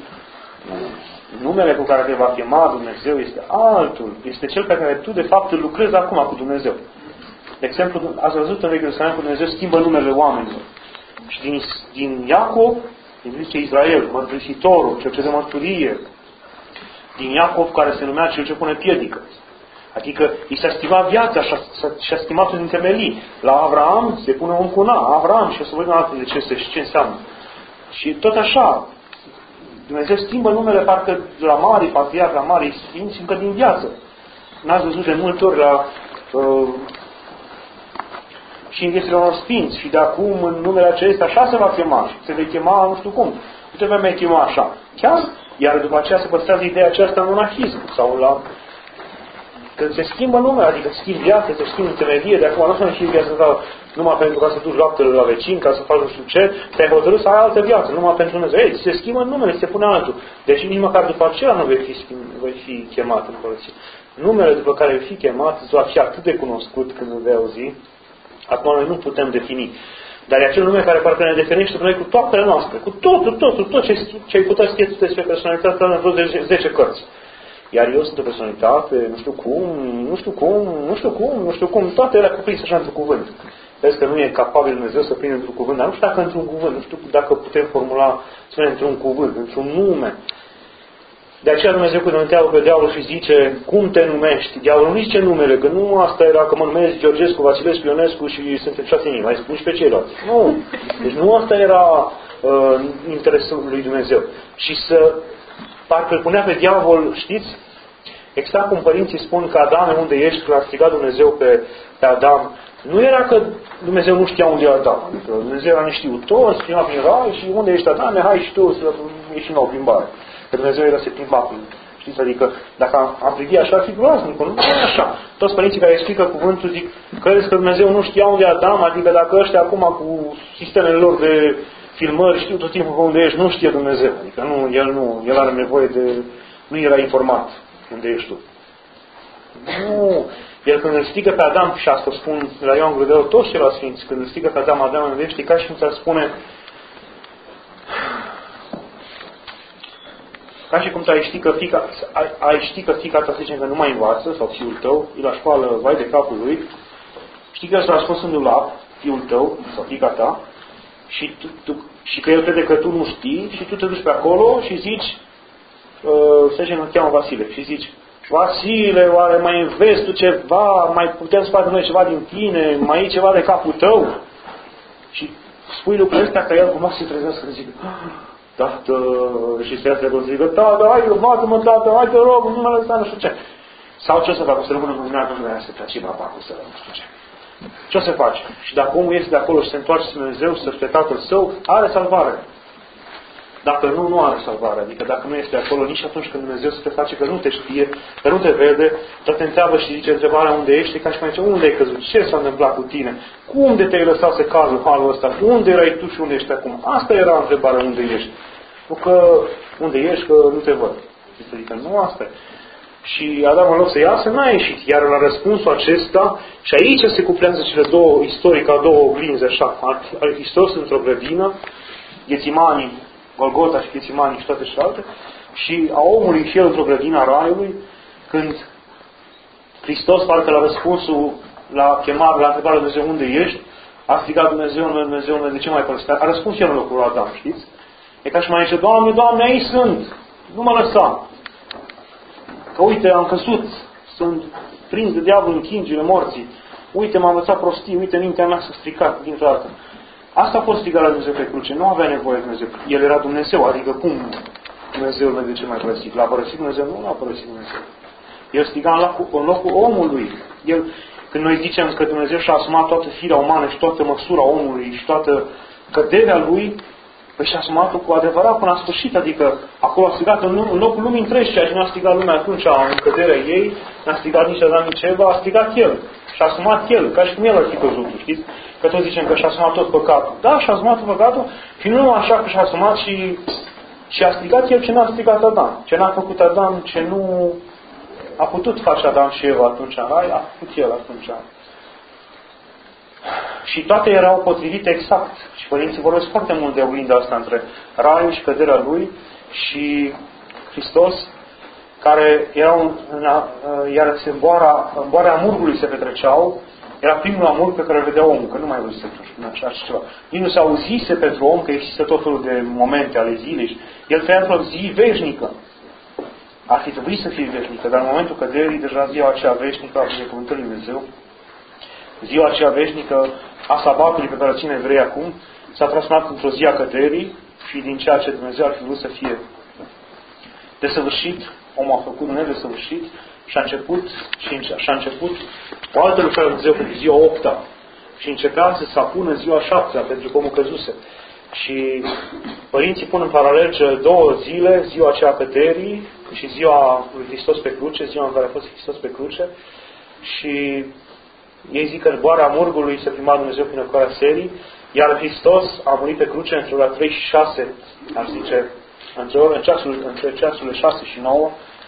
Numele cu care te va chema Dumnezeu este altul. Este cel pe care tu, de fapt, îl lucrezi acum cu Dumnezeu. De exemplu, ați văzut în Vechiul Testament că Dumnezeu schimbă numele oamenilor. Și din, din Iacov, din zice Israel, mărturisitorul, cel ce de mărturie, din Iacov, care se numea cel ce pune piedică. Adică i s-a stimat viața și a stimat din temelii. La Avraam se pune un cu na, Avraam, și o să vedem altfel de ce este și ce înseamnă. Și tot așa, Dumnezeu schimbă numele parcă la mari patriarhi, la mari sfinți, încă din viață. N-ați văzut de multe ori la... Uh, și în viețile unor sfinți și de acum în numele acesta așa se va chema și se vei chema nu știu cum. Nu te vei mai chema așa. Chiar? Iar după aceea se păstrează ideea aceasta în monahism sau la... Când se schimbă numele, adică se schimbi viața, se schimbi temelie, de acum nu să ne schimbi viața ta numai pentru ca să duci laptele la vecin, ca să faci nu știu ce, te-ai hotărât să ai altă viață, numai pentru Dumnezeu. Ei, se schimbă numele, se pune altul. Deci nici măcar după aceea nu vei fi, schimb, vei fi chemat în părăție. numele după care vei fi chemat îți va fi atât de cunoscut când îl vei auzi, acum noi nu putem defini. Dar e acel nume care parcă ne definește pe noi cu toatele noastre, cu totul, totul, tot ce, ce ai putea scrie despre personalitatea în vreo zece cărți. Iar eu sunt o personalitate, nu știu cum, nu știu cum, nu știu cum, nu știu cum, toate ele cuprinse așa într-un cuvânt. Vezi că nu e capabil Dumnezeu să prindă într-un cuvânt, dar nu știu dacă într-un cuvânt, nu știu dacă putem formula, spune, într-un cuvânt, într-un nume. De aceea Dumnezeu când îl întreabă pe diavolul și zice, cum te numești? Diavolul nu zice numele, că nu asta era că mă numesc Georgescu, Vasilescu, Ionescu și suntem șase inimi, mai spun și pe ceilalți. Nu. Deci nu asta era uh, interesul lui Dumnezeu. Și să, parcă îl punea pe diavol, știți? Exact cum părinții spun că Adame, unde ești, că l-a strigat Dumnezeu pe, pe Adam, nu era că Dumnezeu nu știa unde e Adam. Adică Dumnezeu era neștiutor, se plimba prin rai și unde ești Adame, hai și tu să ieși la o plimbare. Că Dumnezeu era se plimba prin. Știți? Adică dacă am, am privit așa, ar fi groaznic. Nu e așa. Toți părinții care explică cuvântul zic, crezi că Dumnezeu nu știa unde e Adam, adică dacă ăștia acum cu sistemele lor de filmări știu tot timpul că unde ești, nu știe Dumnezeu. Adică nu, el nu, el are nevoie de, nu era informat unde ești tu. Nu. El când îl strigă pe Adam, și asta spun la Ioan Grădău, toți ceilalți sfinți, când îl strigă pe Adam, Adam învește, ca și cum ți-ar spune, ca și cum tu ai ști că fica, ai, ai ști că fica ta, să zicem, că nu mai învață, sau fiul tău, e la școală, vai de capul lui, știi că s-a ascuns în dulap, fiul tău, sau fica ta, și, tu, tu, și că el crede că tu nu știi, și tu te duci pe acolo și zici, uh, să zicem, îl cheamă Vasile, și zici, Vasile, oare mai înveți tu ceva, mai putem să facem noi ceva din tine, mai e ceva de capul tău? Și spui lucrurile astea ca el cumva să se trezească să zică, tată, și se ia să zică, tată, hai, învață-mă, tată, hai, te rog, nu mă lăsa, nu știu ce. Sau ce o să fac? O să rămână cu mine atunci de să plece babacul să nu știu ce. Ce o să faci? Și dacă omul iese de acolo și se întoarce spre Dumnezeu și spre Tatăl Său, are salvare. Dacă nu, nu are salvare. Adică dacă nu este acolo, nici atunci când Dumnezeu se face că nu te știe, că nu te vede, dar te întreabă și zice întrebarea unde ești, ca și mai zice, unde ai căzut? Ce s-a întâmplat cu tine? Cum de te-ai lăsat să cazi în halul ăsta? Unde erai tu și unde ești acum? Asta era întrebarea unde ești. Nu că unde ești, că nu te văd. Adică nu asta e. Și Adam, în loc să iasă, n-a ieșit. Iar la răspunsul acesta, și aici se cuplează cele două istorii, ca două oglinzi, așa. Hristos într-o grădină, Ghețimanii, Golgota și Ghețimanii și toate celelalte, și a omului și el într-o grădină a Raiului, când Hristos, parcă la răspunsul, la chemare, la întrebarea Dumnezeu unde ești, a strigat Dumnezeu, Dumnezeu, de ce mai părăsit? A răspuns el în locul lui Adam, știți? E ca și mai zice, Doamne, Doamne, aici sunt, nu mă lăsa. Că uite, am căzut, sunt prins de diavolul în chingile morții, uite, m-am învățat prostii, uite, mintea mea s-a stricat dintr-o dată. Asta a fost strigat la Dumnezeu pe cruce, nu avea nevoie de Dumnezeu. El era Dumnezeu, adică cum Dumnezeu nu de ce mai părăsit? L-a părăsit Dumnezeu? Nu l-a părăsit Dumnezeu. El striga în locul, în locul omului. El, când noi zicem că Dumnezeu și-a asumat toată firea umană și toată măsura omului și toată căderea lui, păi și-a asumat-o cu adevărat până la sfârșit, adică acolo a strigat în, în locul lumii întregi, ceea ce n-a strigat lumea atunci în căderea ei, n-a strigat nici Adam, nici Eva, a strigat El. Și-a asumat El, ca și cum El ar fi căzut, știți? Că toți zicem că și-a asumat tot păcatul. Da, și-a asumat tot păcatul și nu așa că și-a asumat și, și a strigat El ce n-a strigat Adam. Ce n-a făcut Adam, ce nu a putut face Adam și Eva atunci în rai, a făcut El atunci. Și toate erau potrivite exact. Și părinții vorbesc foarte mult de oglinda asta între raiul și căderea lui și Hristos, care erau în, iar se boara, în boarea amurgului se petreceau, era primul amurg pe care îl vedea omul, că nu mai văzuse așa ceva. Nici nu se auzise pentru om că există tot felul de momente ale zilei. El trăia într-o zi veșnică. Ar fi trebuit să fie veșnică, dar în momentul căderii, deja ziua aceea veșnică a binecuvântării lui Dumnezeu, ziua aceea veșnică a sabatului pe care o ține evrei acum, s-a transformat într-o zi a căderii și din ceea ce Dumnezeu ar fi vrut să fie desăvârșit, omul a făcut nedesăvârșit și a început, și a început o altă lucrare de Dumnezeu pentru ziua opta și începea să se apună ziua șaptea pentru că omul căzuse. Și părinții pun în paralel cele două zile, ziua aceea căderii și ziua lui Hristos pe cruce, ziua în care a fost Hristos pe cruce, și ei zic că în boarea amurgului se prima Dumnezeu prin ocarea serii, iar Hristos a murit pe cruce între ora trei și șase, aș zice, între, ori, în ceasul, între ceasurile șase și nouă,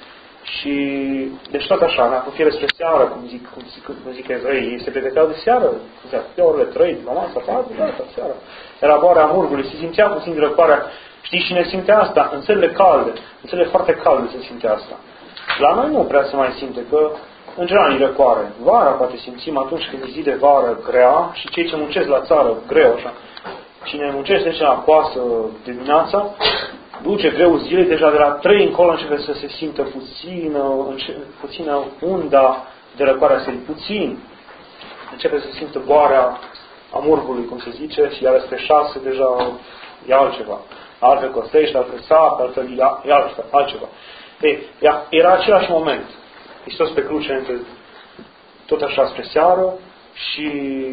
Și deci tot așa, în apropiere spre seară, cum zic, cum zic, cum zic evreii, ei se pregăteau de seară, de orele trei, la masa patru, gata, seara. Era boarea amurgului, se simțea puțin răcoarea. Știți cine simte asta? În țările calde, în țările foarte calde se simte asta. La noi nu prea se mai simte, că în general e răcoare. Vara poate simțim atunci când e zi de vară grea și cei ce muncesc la țară, greu așa. Cine muncește la coasă dimineața, duce greu zilei, deja de la trei încolo începe să se simtă puțină, puțină unda de răcoare, să puțin. Începe să se simtă boarea amurgului, cum se zice, și iar spre șase deja e altceva. Altfel costește, altfel sapă, altfel e altceva. Ei, era același moment. Hristos pe cruce, între, tot așa spre seară și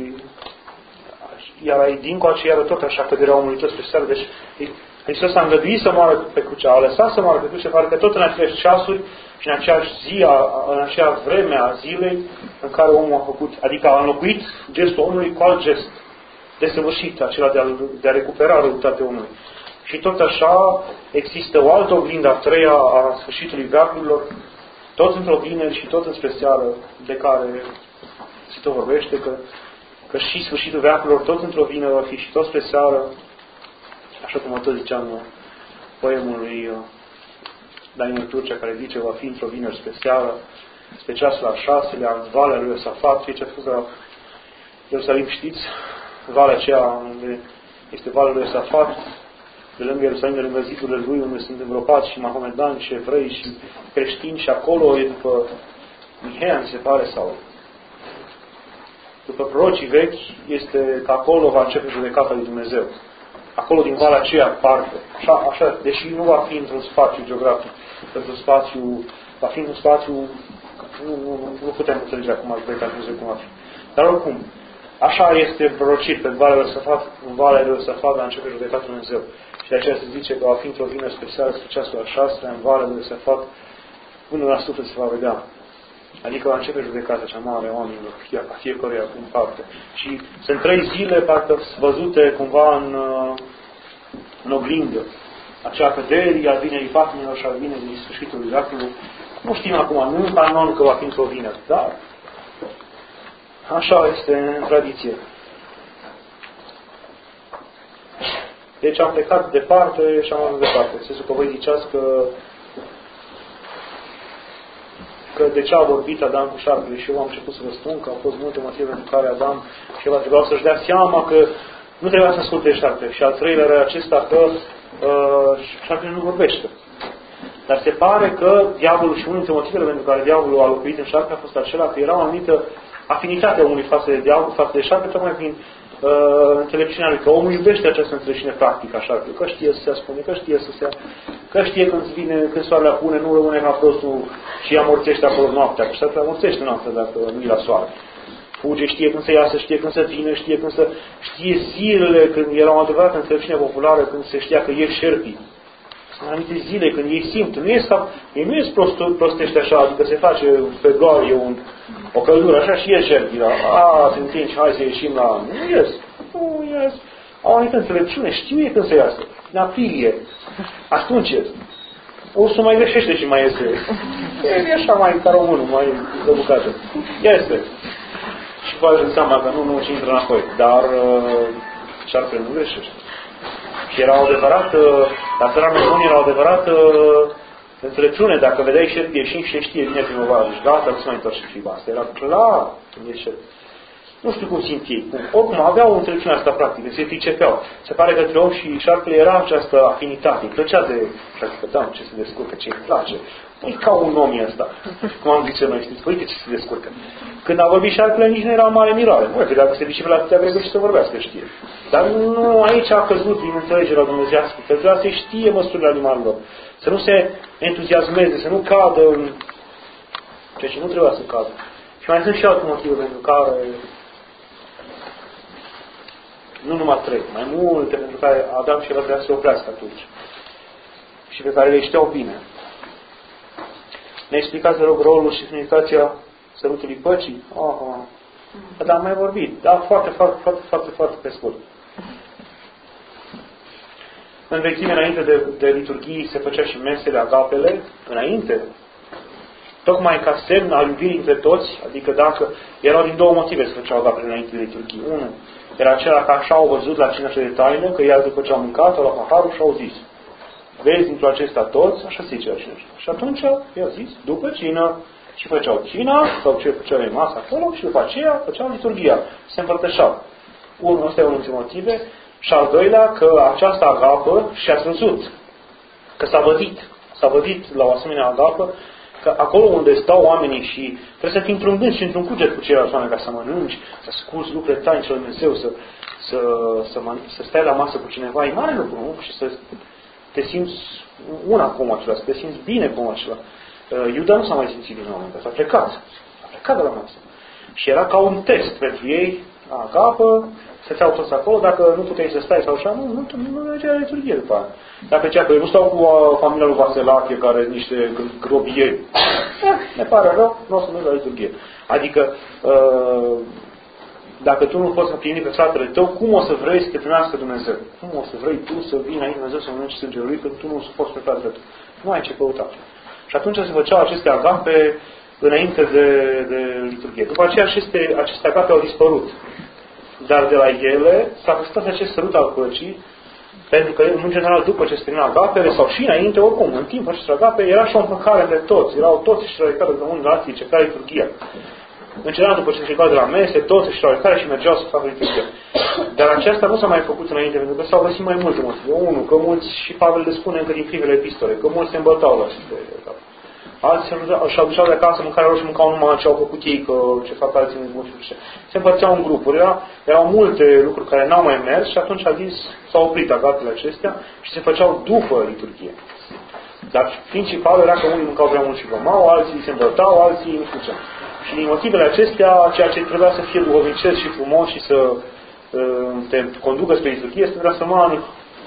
iar ai dincoace, iară tot așa căderea omului tot spre seară. Deci Hristos a îngăduit să moară pe cruce, a lăsat să moară pe cruce, parcă tot în aceleași ceasuri și în aceeași zi, în aceeași vreme a zilei în care omul a făcut, adică a înlocuit gestul omului cu alt gest desăvârșit, acela de a, de a recupera răutatea omului. Și tot așa există o altă oglindă, a treia, a sfârșitului veacurilor, tot într-o vineri și tot înspre seară, de care se tot vorbește, că, că și sfârșitul veacurilor tot într-o vineri va fi și tot spre seară, așa cum tot ziceam poemul lui Daniel Turcea, care zice, va fi într-o vineri spre seară, spre ceasul al șaselea, în Valea lui Iosafat. Fie ce a spus la Ierusalim, știți? Valea aceea unde este Valea lui Iosafat, de lângă Ierusalim, de lângă zidurile lui, unde sunt îngropați și mahomedani și evrei și creștini, și acolo e după Mihean, se pare, sau după prorocii vechi, este că acolo va începe judecata lui Dumnezeu. Acolo, din valea aceea, parte. Așa, așa, deși nu va fi într-un spațiu geografic, într-un spațiu, va fi într-un spațiu, nu, nu, nu putem înțelege acum judecata lui Dumnezeu cum va fi. Dar oricum, așa este prorocit, pe Valea lui Iosafat, în Valea lui Iosafat va începe judecata lui Dumnezeu. Și de aceea se zice că va fi într-o vineri spre seară, spre ceasul al șaselea, în Valea lui Iosafat, până la suflet se va vedea. Adică va începe judecata cea mare a oamenilor, a fiecăruia în parte. Și sunt trei zile, parcă văzute cumva în, în oglindă. Acea căderii, al vinerii patimilor și al vinerii sfârșitului veacului. Nu știm acum, nu în canon că va fi într-o vineri, dar așa este în tradiție. Deci am plecat departe și am ajuns departe. Se că voi ziceați că că de ce a vorbit Adam cu șarpele și eu am început să vă spun că au fost multe motive pentru care Adam și Eva trebuiau să-și dea seama că nu trebuia să asculte șarpele. Și al treilea era acesta că uh, șarpele nu vorbește. Dar se pare că diavolul, și unul dintre motivele pentru care diavolul a locuit în șarpe a fost acela că era o anumită afinitate a omului față de diavol, față de șarpe, tocmai prin uh, înțelepciunea lui, că omul iubește această înțelepciune practică a șarpelui, că știe să se ascunde, că știe să se că știe când vine, când soarele apune, nu rămâne ca prostul și amorțește acolo noaptea, că șarpele amorțește noaptea dacă nu-i la soare. Fuge, știe când să iasă, știe când să vină, știe când să știe zilele, când era o adevărată înțelepciune populară, când se știa că ieși șerpii. Sunt anumite zile când ei simt, nu ies, ei nu ies prost, prostește așa, adică se face pe glorie un, o căldură, așa și ies șerpii, a, se întingi, hai să ieșim la... Nu ies, nu ies. Au o anumită înțelepciune, știu ei când să iasă. În aprilie, atunci ies. Ursul mai greșește și mai iese. E așa mai ca românul, mai zăbucată. Iese. Și vă ajung seama că nu, nu și intră înapoi. Dar uh, șarpele nu greșește. Și era o adevărată, la țăranul bun era o adevărată înțelepciune. Dacă vedeai șerpi ieșind și știe vine primăvară, și gata, nu se mai întoarce fiba. Asta era clar când e șerpi. Nu știu cum simt ei. Oricum, aveau o înțelepciune asta practică, se pricepeau. Se pare că între om și șarpele era această afinitate. Îi plăcea de șarpele, da, ce se descurcă, ce îi place. Nu-i ca un om ăsta. Cum am zice noi, știți, uite ce se descurcă. Când a vorbit șarpele, nici nu era mare mirare. Nu, că dacă se pricepe la atâtea vreme și să vorbească, știe. Dar nu, aici a căzut din înțelegerea dumnezeiască. Că trebuia să știe măsurile animalelor. Să nu se entuziasmeze, să nu cadă în ceea ce nu trebuia să cadă. Și mai sunt și alte motive pentru care nu numai trei, mai multe pentru care Adam și Eva trebuia să se oprească atunci. Și pe care le știau bine. Ne explicați, vă rog, rolul și semnificația sărutului păcii? Oh, oh. Dar am mai vorbit. Da, foarte, foarte, foarte, foarte, foarte pe scurt. În vechime, înainte de, de liturghii, se făcea și mesele, agapele, înainte. tocmai ca semn al iubirii între toți, adică dacă erau din două motive să făceau agape înainte de liturghie. Unu, era acela că așa au văzut la cina de taină, că iar după ce au mâncat, au luat paharul și au zis: vezi dintr-o acesta toți, așa se zice la cină. Și atunci i-a zis, după cină, și făceau cina, sau ce făceau în masă acolo, și după aceea făceau liturghia, se împărtășeau. Unul, ăsta e unul dintre motive. Și al doilea, că această agapă și-ați văzut că s-a vădit, s-a vădit la o asemenea agapă, că acolo unde stau oamenii și trebuie să fii într-un gând și într-un cuget cu ceilalți oameni ca să mănânci, să scuzi lucrurile tale și lui Dumnezeu, să, să, să, să stai la masă cu cineva, e mare lucru, nu? Și să te simți una cu omul acela, să te simți bine cu omul acela. Iuda nu s-a mai simțit din moment, s-a plecat. A plecat de la masă. Și era ca un test pentru ei, agapă, stăteau toți acolo, dacă nu puteai să stai sau așa, nu, nu, nu, nu mergea la liturghie după aia. Dacă zicea că eu nu stau cu uh, familia lui Vaselache, care sunt niște grobieri, eh, ne pare rău, nu o să merg la liturghie. Adică, uh, dacă tu nu poți să primi pe fratele tău, cum o să vrei să te primească Dumnezeu? Cum o să vrei tu să vii înainte Dumnezeu să mănânci sângele lui, când tu nu suporți pe fratele tău? Nu ai ce căuta. Și atunci se făceau aceste agape înainte de, de liturghie. După aceea aceste, aceste agape au dispărut. Dar de la ele s-a păstrat acest sărut al păcii, pentru că, în general, după ce se termina agapele, sau și înainte, oricum, în timp acestor agape, era și o împăcare între toți. Erau toți și care de unii la alții, cercarea liturghia. În general, după ce se ridicau de la mese, toți și care și mergeau să facă liturghia. Dar aceasta nu s-a mai făcut înainte, pentru că s-au găsit mai multe motive. Unul, că mulți, și Pavel le spune încă din primele epistole, că mulți se îmbătau la aceste agape. Alții și-au duceau de acasă mâncarea lor și mâncau numai ce au făcut ei, că ce fac alții nu știu ce. Se împărțeau în grupuri. Era, erau multe lucruri care n-au mai mers și atunci a zis, s-au oprit agapele acestea și se făceau după liturghie. Dar principal era că unii mâncau prea mult și vămau, alții se îmbătau, alții nu știu ce. Și din motivele acestea, ceea ce trebuia să fie duhovnicesc și frumos și să uh, te conducă spre liturghie, este trebuia să mănânc,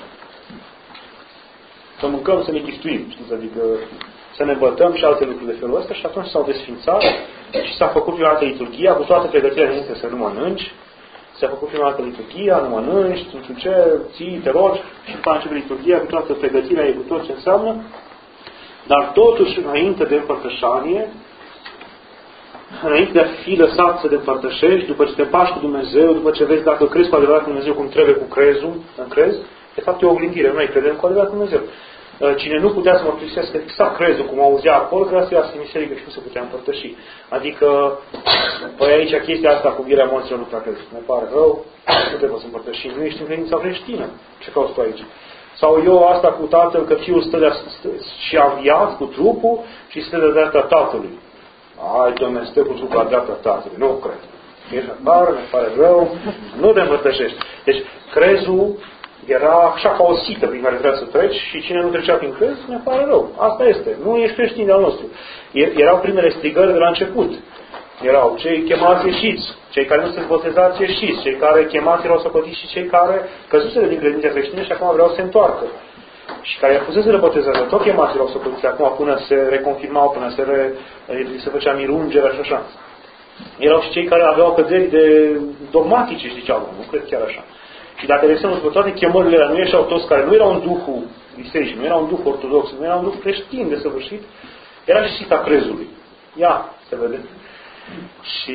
să mâncăm, să ne ghistuim. Știți? Adică să ne bătăm și alte lucruri de felul ăsta și atunci s-au desfințat și s-a făcut prima dată liturghia, cu toată pregătirea înainte să nu mănânci, s-a făcut prima dată liturghia, nu mănânci, nu știu ce, ții, te rogi și după începe liturghia cu toată pregătirea ei, cu tot ce înseamnă, dar totuși înainte de împărtășanie, înainte de a fi lăsat să te împărtășești, după ce te împași cu Dumnezeu, după ce vezi dacă crezi cu adevărat cu Dumnezeu cum trebuie cu crezul, în crez, de fapt e o oglindire, nu mai credem cu adevărat cu Dumnezeu. Cine nu putea să mărturisească exact crezul, cum auzea acolo, trebuia să iasă în biserică și nu se putea împărtăși. Adică, păi aici chestia asta cu virea morților nu prea crezi. Ne pare rău, nu te poți împărtăși. Nu ești în credința creștină. Ce cauți tu aici? Sau eu asta cu tatăl, că fiul stă, de stă și a înviat cu trupul și stă de dreapta tatălui. Ai, Doamne, stă cu trupul la dreapta tatălui. Nu cred. Ești afară, ne pare rău, nu te împărtășești. Deci, crezul era așa ca o sită prin care trebuia să treci și cine nu trecea prin crez, ne pare rău. Asta este. Nu ești creștin de-al nostru. Erau primele strigări de la început. Erau cei chemați ieșiți, cei care nu sunt botezați ieșiți, cei care chemați erau săpătiți și cei care căzuseră din credința creștină și acum vreau să se întoarcă. Și care fuseseră botezați, tot chemați erau săpătiți acum până se reconfirmau, până se, re, se făcea mirungerea și așa. Erau și cei care aveau căderi de dogmatice, ziceau, nu cred chiar așa. Și dacă, de exemplu, pe toate chemările alea nu ieșeau toți care nu erau în Duhul bisericii, nu erau în Duhul ortodox, nu erau în Duhul creștin de săvârșit, era și sita crezului. Ia, se vede. Și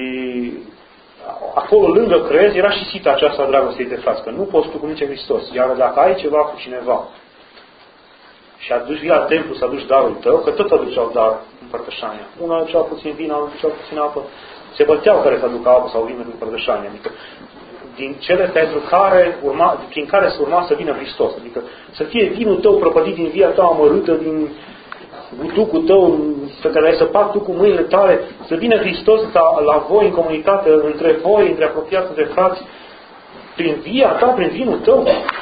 acolo, lângă crez, era și sita aceasta a dragostei de frați, că nu poți tu cu nici Hristos. Iar dacă ai ceva cu cineva și aduci vii la templu să aduci darul tău, că tot aduceau dar împărtășania. Una aduceau puțin vin, altul aduceau puțin apă. Se băteau care să aducă apă sau vin în împărtășania. Adică din cele pentru care urma, prin care să urma să vină Hristos. Adică să fie vinul tău prăpădit din via ta amărâtă, din butucul tău pe care ai săpat tu cu mâinile tale, să vină Hristos la, la voi în comunitate, între voi, între apropiați, între frați, prin via ta, prin vinul tău.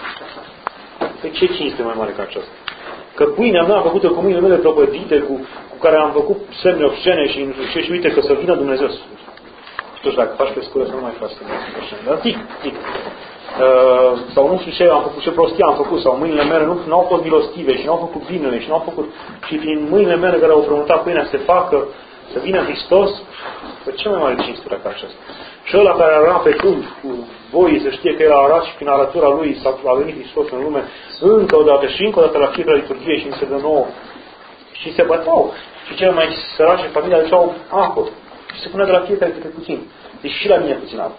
Păi ce cinste mai mare ca aceasta? Că pâinea mea făcută cu mâinile mele prăpădite, cu, cu care am făcut semne obscene și nu știu ce, și uite că să vină Dumnezeu. Nu știu, dacă faci pe scură să nu mai faci semne obscene. Dar tic, tic. Uh, sau nu știu ce am făcut, ce prostie am făcut, sau mâinile mele nu au fost milostive și nu au făcut binele și nu au făcut, și prin mâinile mele care au frământat pâinea să se facă, să vină Hristos, pe ce mai mare cinstirea ca aceasta. Și ăla care era pe câmp cu voi să știe că el a arat și prin arătura lui s-a venit Hristos în lume, încă o dată și încă o dată la fiecare liturghie și mi se dă nouă. Și se băteau. și cele mai sărace familii aduceau apă. Și se punea de la fiecare câte puțin. Deci și la mine puțin apă.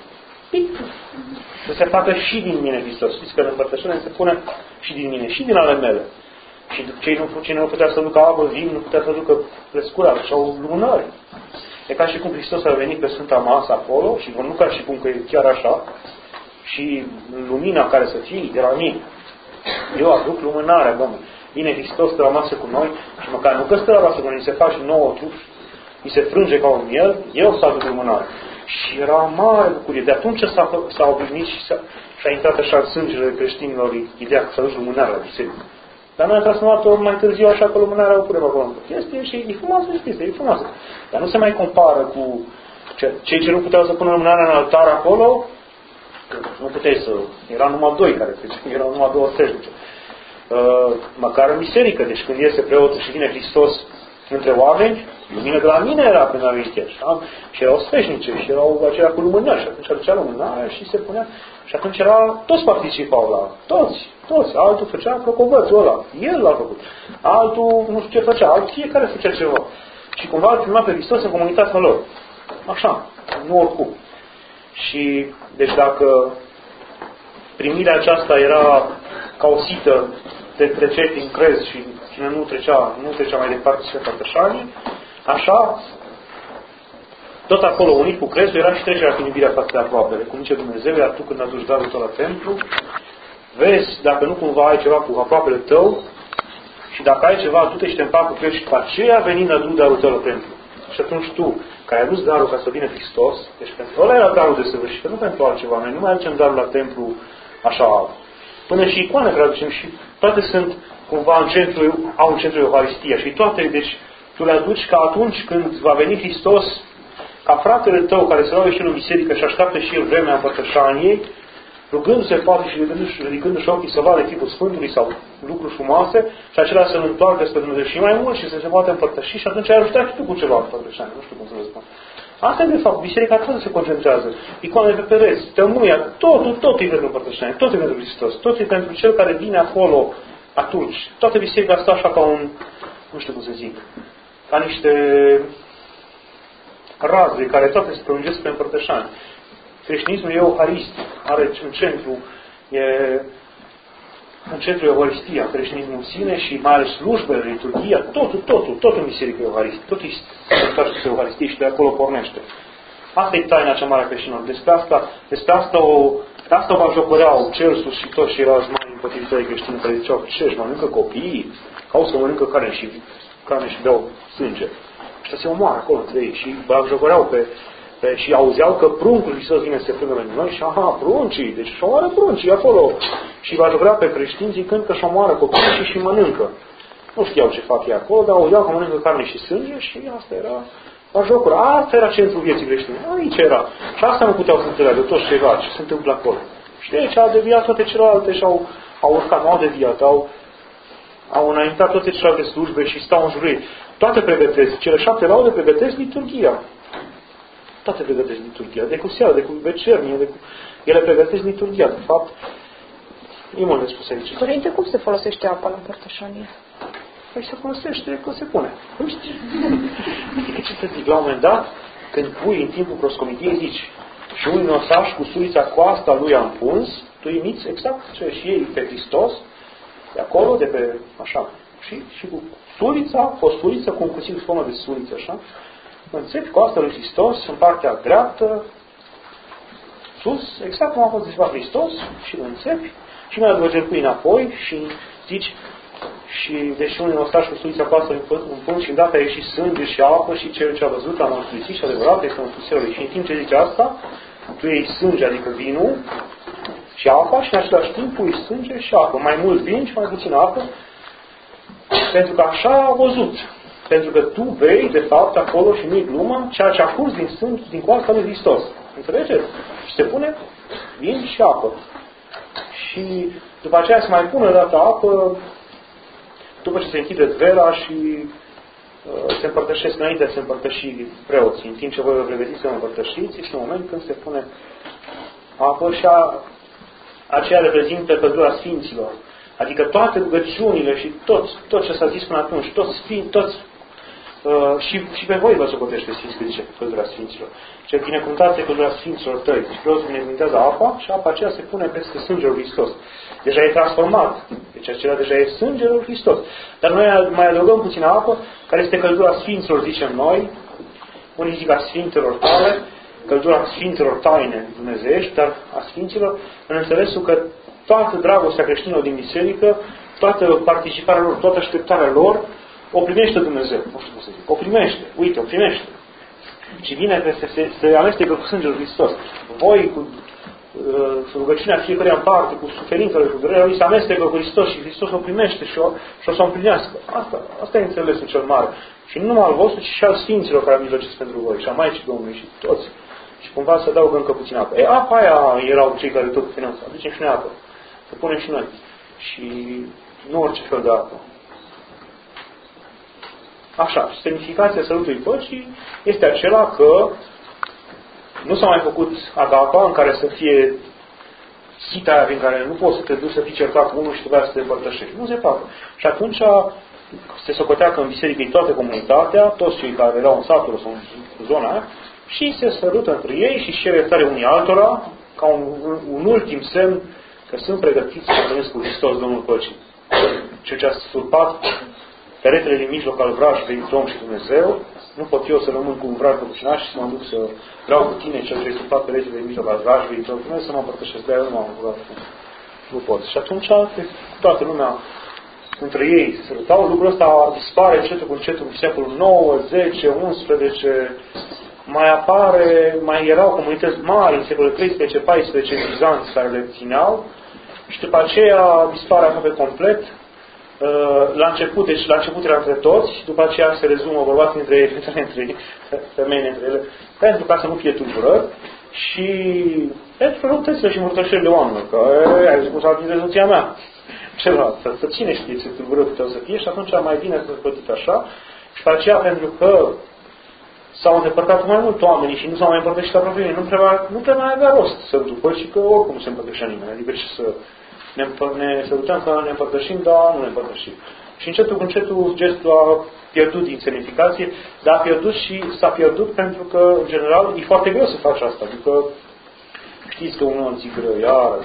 Să se facă și din mine Hristos. Știți că în împărtășanie se pune și din mine, și din ale mele. Și cei nu, cei nu putea să ducă apă, vin, nu putea să ducă prescurare, și au lumânări. E ca și cum Hristos a venit pe Sfânta Masă acolo și nu ca și cum că e chiar așa, și lumina care să fie de la mine. Eu aduc lumânarea, Domnule. Vine Hristos pe la masă cu noi și măcar nu că stă la masă cu noi, se face nouă trup, îi se frânge ca un miel, eu să aduc lumânarea. Și era mare bucurie. De atunci s-a, s-a obișnuit și s-a, și-a intrat așa în sângele creștinilor ideea că să aduci lumânarea la biserică. Dar noi am transformat-o mai târziu așa că lumânarea o punem acolo. Este și e frumoasă, știți, e frumoasă. Dar nu se mai compară cu cei ce nu puteau să pună lumânarea în altar acolo, că nu puteai să... Erau numai doi care treceau, erau numai două treșnice. Uh, măcar în biserică, deci când iese preotul și vine Hristos între oameni, lumina de la mine era când a venit el. Și erau sfeșnice și erau aceia cu lumânări și atunci aducea lumânarea și se punea. Și atunci era, toți participau la, toți, toți. Altul făcea procovățul ăla, el l-a făcut. Altul nu știu ce făcea, altul fiecare făcea ceva. Și cumva îl prima pe Hristos în comunitatea lor. Așa, nu oricum. Și, deci dacă primirea aceasta era ca o sită de trece din crez și cine nu trecea, nu trecea mai departe spre părtășanii, așa, tot acolo unit cu crezul era și trecerea prin iubirea față de aproapele. Cum zice Dumnezeu, iar tu când aduci darul tău la templu, vezi dacă nu cumva ai ceva cu aproapele tău și dacă ai ceva, du-te și te împac cu crezul și după aceea venind adu darul tău la templu. Și atunci tu, care ai adus darul ca să vină Hristos, deci pentru ăla era darul de săvârșit, nu pentru altceva. Noi nu mai aducem darul la templu așa. Până și icoane care aducem și toate sunt cumva în centru, au în centru Euharistia. Și toate, deci, tu le aduci ca atunci când va veni Hristos, ca fratele tău care se roagă și el în biserică și așteaptă și el vremea împărtășaniei, rugându-se poate și ridicându-și, ridicându-și ochii să vadă chipul Sfântului sau lucruri frumoase și acela să-l întoarcă spre Dumnezeu și mai mult și să se poată împărtăși și atunci ai ajutat și tu cu ceva împărtășanie. Nu știu cum să vă spun. Asta e de fapt, biserica toată se concentrează. Icoane pe pereți, tămâia, totul, totul e pentru împărtășanie, totul e pentru Hristos, totul e pentru cel care vine acolo atunci. Toată biserica stă așa ca un, nu știu cum să zic, ca niște raze care toate se prelungesc pe împărtășanie. Creștinismul e euharist, are în centru, e în centru Euharistia, creștinismul în sine și mai ales slujbele, liturghia, totul, totul, totul în biserică euharist, totul se întoarce pe Euharistie și de acolo pornește. Asta e taina cea mare a creștinilor. Despre asta, despre asta o, de asta o bajocoreau Celsus și toți ceilalți mari împotrivitori creștini care ziceau, ce, își mănâncă copiii? Au să mănâncă carne și, carne și beau sânge. Și se omoară acolo între ei și bajocoreau pe Pe, și auzeau că pruncul Hristos vine să se plângă pentru noi și aha, pruncii, deci și omoară pruncii acolo. Și va lucra pe creștini zicând că și omoară copiii și și mănâncă. Nu știau ce fac ei acolo, dar auzeau că mănâncă carne și sânge și asta era bajocura. Asta era centrul vieții creștine. Aici era. Și asta nu puteau să înțeleagă toți ceilalți ce se întâmplă acolo. Și de aici au deviat toate celelalte și au, au urcat, nu au deviat, au, au înaintat toate celelalte slujbe și stau în jurul ei. Toate pregătesc, cele șapte laude pregătesc liturghia. Toate pregătesc liturghia, de cu seara, de cu vecernie, de cu... ele pregătesc liturghia, de fapt. E mult de spus aici. Părinte, cum se folosește apa la împărtășanie? Păi se folosește, că se pune. Nu știu. Adică ce să zic, la un moment dat, când pui în timpul proscomidiei, zici, și unul nosaș cu sulița coasta lui a împuns, tu imiți exact ce și ei pe Hristos, de acolo, de pe, așa, și, și cu sulița, o suliță cu un cuțit formă de suliță, așa, înțepi coasta lui Hristos în partea dreaptă, sus, exact cum a fost zis Hristos, și îl înțepi, și mai advăgeri înapoi și zici, și deși unul ostaș cu sulița coasta în punct și îndată a ieșit sânge și apă și cel ce a văzut a mărturisit și adevărat este mărturisirea lui. Și în timp ce zice asta, tu iei sânge, adică vinul și apa și în același timp pui sânge și apă. Mai mult vin și mai puțin apă, pentru că așa a văzut. Pentru că tu vei, de fapt, acolo și nu-i glumă, ceea ce a curs din sânge, din coasta lui Hristos. Înțelegeți? Și se pune vin și apă. Și după aceea se mai pune dată apă, după ce se închide dvera și uh, se împărtășesc înainte de se împărtăși preoții. În timp ce voi vă pregătiți să vă împărtășiți, este un moment când se pune apă și a, aceea reprezintă căldura Sfinților. Adică toate rugăciunile și tot, tot ce s-a zis până atunci, toți, toți Uh, și, și pe voi vă socotește Sfinți, că zice căldura Sfinților. Ce binecuvântați căldura Sfinților tăi. Deci preotul binecuvântează apa și apa aceea se pune peste sângele lui Hristos. Deja e transformat. Deci acela deja e sângele lui Hristos. Dar noi mai adăugăm puțină apă, care este căldura Sfinților, zicem noi. Unii zic a Sfintelor tale, căldura Sfintelor taine dumnezeiești, dar a Sfinților, în înțelesul că toată dragostea creștină din biserică, toată participarea lor, toată așteptarea lor, o primește Dumnezeu. Nu știu cum să zic. O primește. Uite, o primește. Și vine că se, se, se amestecă cu sângele lui Hristos. Voi, cu uh, rugăciunea fiecare în parte, cu suferințele, cu durerea lui, se amestecă cu Hristos și Hristos o primește și o, și o să o împlinească. Asta, asta e înțelesul cel mare. Și nu numai al vostru, ci și al Sfinților care mijlociți pentru voi. Și a Maicii Domnului și toți. Și cumva să adaugă încă puțin apă. E, apa aia erau cei care tot puneau să aducem și noi apă. Să punem și noi. Și nu orice fel de apă. Așa, semnificația sărutului păcii este acela că nu s-a mai făcut agapa în care să fie sita aia prin care nu poți să te duci să fii certat cu unul și trebuia să te împărtășești. Nu se facă. Și atunci se socotea că în biserică e toată comunitatea, toți cei care erau în satul sau în zona aia, și se sărută între ei și și iertare unii altora ca un, un ultim semn că sunt pregătiți să întâlnesc cu Hristos, Domnul Păcii. Ceea ce a surpat peretele din mijloc al vrajbei între om și Dumnezeu, nu pot eu să rămân cu un vraj păcăcinaș și să mă duc să vreau cu tine cel ce ai surpat peretele din mijloc al vrajbei între Dumnezeu, să mă împărtășesc de aia, nu m-am rugat. Nu pot. Și atunci toată lumea între ei se sărutau. Lucrul ăsta dispare încetul cu încetul în secolul nouă, zece, unsprezece, mai apare, mai erau comunități mari în secolul treisprezece paisprezece bizanți care le țineau și după aceea dispare aproape complet. La început, deci la început era între toți, după aceea se rezumă bărbații între ei, femeile între ei, femeile între ele, pentru ca să nu fie tulburări și pentru răutățile și mărtășirile oamenilor, că ai zis cum s-a atins de soția mea. Ceva, să, să cine știe ce tulburări puteau să fie și atunci mai bine să se plătit așa și după aceea pentru că s-au îndepărtat mai mult oamenii și nu s-au mai împărtășit aproape, nu prea, nu prea mai avea rost să după și că oricum nu se împărtășea nimeni, adică ce să ne, ne sărutăm că ne împărtășim, dar nu ne împărtășim. Și încetul cu încetul gestul a pierdut din semnificație, dar a pierdut și s-a pierdut pentru că, în general, e foarte greu să faci asta. Adică știți că unul îți greu, iară,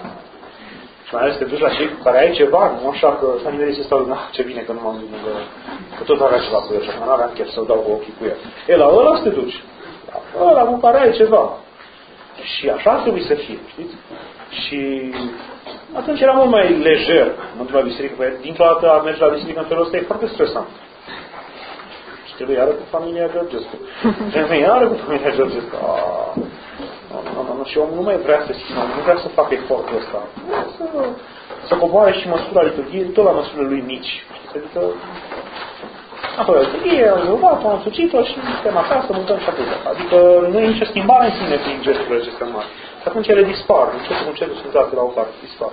și mai ales că te duci la cei cu care ai ceva, nu așa că să nimeni să stau, na, ce bine că nu m-am gândit, că tot avea ceva cu el și nu aveam chef să-l dau cu ochii cu el. E, la ăla să te duci. La ăla cu care ai ceva. Și așa trebuie să fie, știți? Și atunci era mult mai lejer mă duc la biserică, pentru că dintr-o dată a merge la biserică în felul ăsta e foarte stresant. Și trebuie iară cu familia Georgescu. Trebuie iară cu familia Georgescu. Nu, nu, nu, și omul nu mai vrea să schimă, nu vrea să facă efortul ăsta. Să, să coboare și măsura liturgiei, tot la măsurile lui mici. Adică, apoi, liturghie, am rugat, am sucit-o și suntem acasă, mâncăm și atât. Adică nu e nicio schimbare în sine prin gesturile acestea mari. Și atunci ele dispar, încetul cu încetul sunt date la o parte, dispar.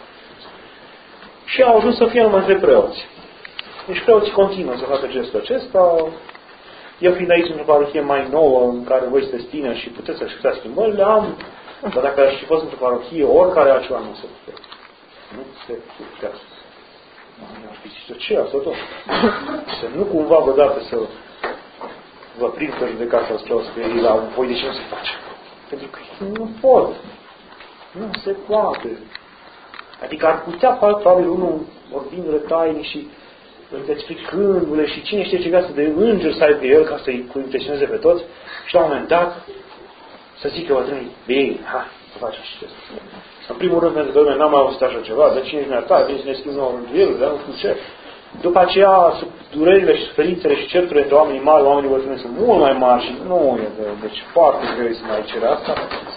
Și au ajuns să fie numai între preoți. Deci preoții continuă să facă gestul acesta. Eu fiind aici într-o parohie mai nouă, în care voi sunteți tineri și puteți să-și puteți schimbările, am, dar dacă aș fi fost într-o parohie, oricare altceva nu se putea. Nu se putea. Aș fi zis, ce asta tot? Să nu cumva vă dată să vă prind pe judecat sau să spui la voi de ce nu se face. Pentru că nu pot. Nu se poate. Adică ar putea, probabil, unul vorbindu-le tainic și explicându-le și cine știe ce viață de înger să aibă el ca să-i impresioneze pe toți și la un moment dat să zică bătrânii, bine, hai, să facem și ce. În primul rând, pentru că lumea n-am mai auzit așa ceva, de cine mi-ar ta, vine să ne schimb nouă rânduielul, dar nu știu ce. După aceea, durerile și suferințele și certurile între oamenii mari, oamenii bătrâni sunt mult mai mari și nu e greu, deci foarte greu să mai cere asta.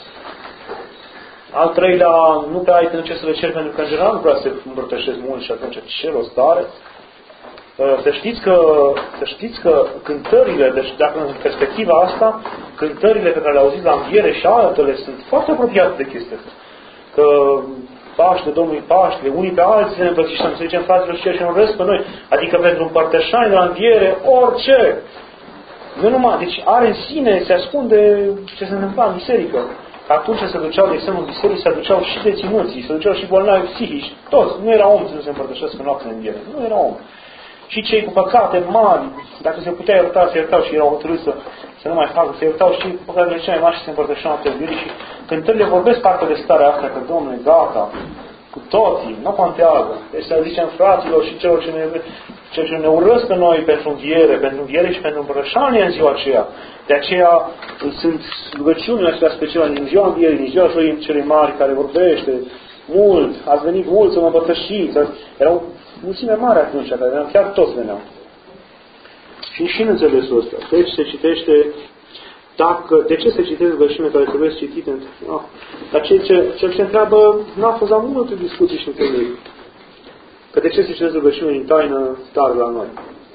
Al treilea, nu prea ai când ce să le cer, pentru că în general nu prea se îmbrătășesc mult și atunci ce rost are. Să știți că, să știți că cântările, deci dacă în perspectiva asta, cântările pe care le auziți la înviere și altele sunt foarte apropiate de chestia asta. Că Paște, Domnului Paște, unii pe alții se ne împărțișăm, să zicem fraților și și nu rest pe noi. Adică pentru împărtășani la înviere, orice. Nu numai, deci are în sine, se ascunde ce se întâmpla în biserică. Atunci se duceau, de exemplu, în biserică, se duceau și deținuții, se duceau și bolnavi psihici, toți. Nu era om să nu se împărtășească noapte în înviere. Nu era om. Și cei cu păcate mari, dacă se putea ierta, se iertau și erau hotărâți să, să nu mai facă, se iertau și păcatele cele mai mari și se împărtășeau în tălbiri. Și cântările vorbesc parcă de starea asta, că Domnule, gata, cu toții, nu contează. Deci să zicem fraților și celor ce ne, celor ce ne urăsc pe noi pentru înviere, pentru înviere și pentru împărășanie în ziua aceea. De aceea sunt rugăciunile astea speciale din ziua învierii, din ziua joii cele mari, care vorbește mult, ați venit mult să mă împărtășiți. Erau mulțime mare atunci, dar eram chiar toți veneau. Și și în înțelesul ăsta. Deci se citește, dacă, de ce se citesc rugăciunile care trebuie citite? No. Dar cel ce, cel ce întreabă n-a fost la multe discuții și întâlniri. Că de ce se citesc rugăciunile în taină tare la noi?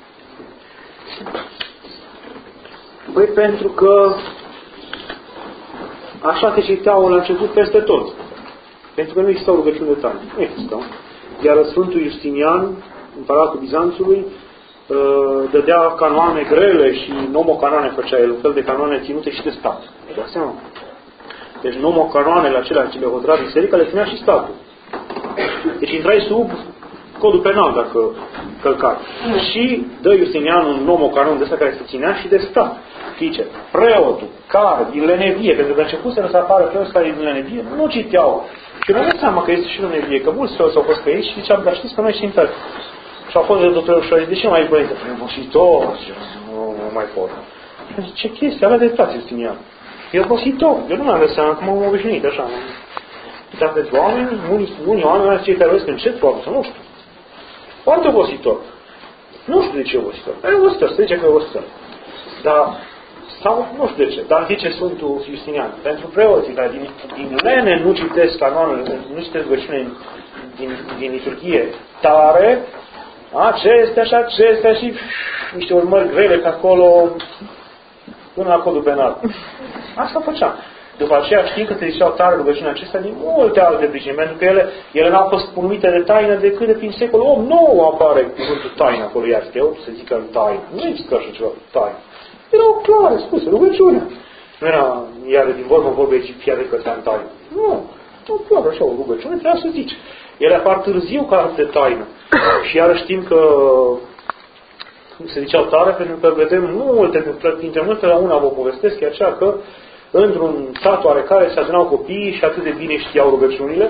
Păi pentru că așa se citeau la început peste tot. Pentru că nu existau rugăciuni de taină. Nu existau. Iar Sfântul Justinian, împăratul Bizanțului, dădea canoane grele și nomocanoane făcea el, un fel de canoane ținute și de stat. De asemenea. Deci nomocanoanele acelea ce le hotăra biserica le ținea și statul. Deci intrai sub codul penal dacă călcat. Și dă Justinian un nomocanon de ăsta care se ținea și de stat. Zice, preotul, care, din lenevie, pentru că începuse să apară preotul care din lenevie, nu citeau. Și nu dă seama că este și lenevie, că mulți preoți au fost pe aici și ziceam, dar știți că noi știm pe și au fost de doctorul și de ce mai părinte? Obositor, nu mai pot. Ce chestie, avea dreptate Justinian. E obositor. Eu nu mi-am dat seama că m-am obișnuit așa. Dar pentru oameni, unii, unii oameni, cei care văzesc încet, foarte, nu știu. Foarte obositor. Nu știu de ce e obositor. E obositor, se zice că e obositor. Dar, sau, nu știu de ce, dar zice Sfântul Justinian, pentru preoții care din, din lene nu citesc canoanele, nu citesc rugăciune din, din liturghie tare, a, ce este așa, ce este și niște urmări grele pe acolo până la codul penal. Asta făceam. După aceea știm că se ziceau tare rugăciunea acestea din multe alte pricini, pentru că ele, ele n-au fost numite de taină decât de prin secolul opt nouă apare cuvântul taină acolo, iar eu să zic că taină. Nu există așa ceva, taină. Erau clare, spuse, rugăciunea. Nu era, iar din vorbă în vorbă egipțiană că te-am taină. Nu, nu, clar, așa, o rugăciune trebuia să zici. Ele apar târziu ca de taină. Și iar știm că se ziceau tare, pentru că vedem multe, dintre multe la una vă povestesc, e aceea că într-un sat oarecare se adunau copiii și atât de bine știau rugăciunile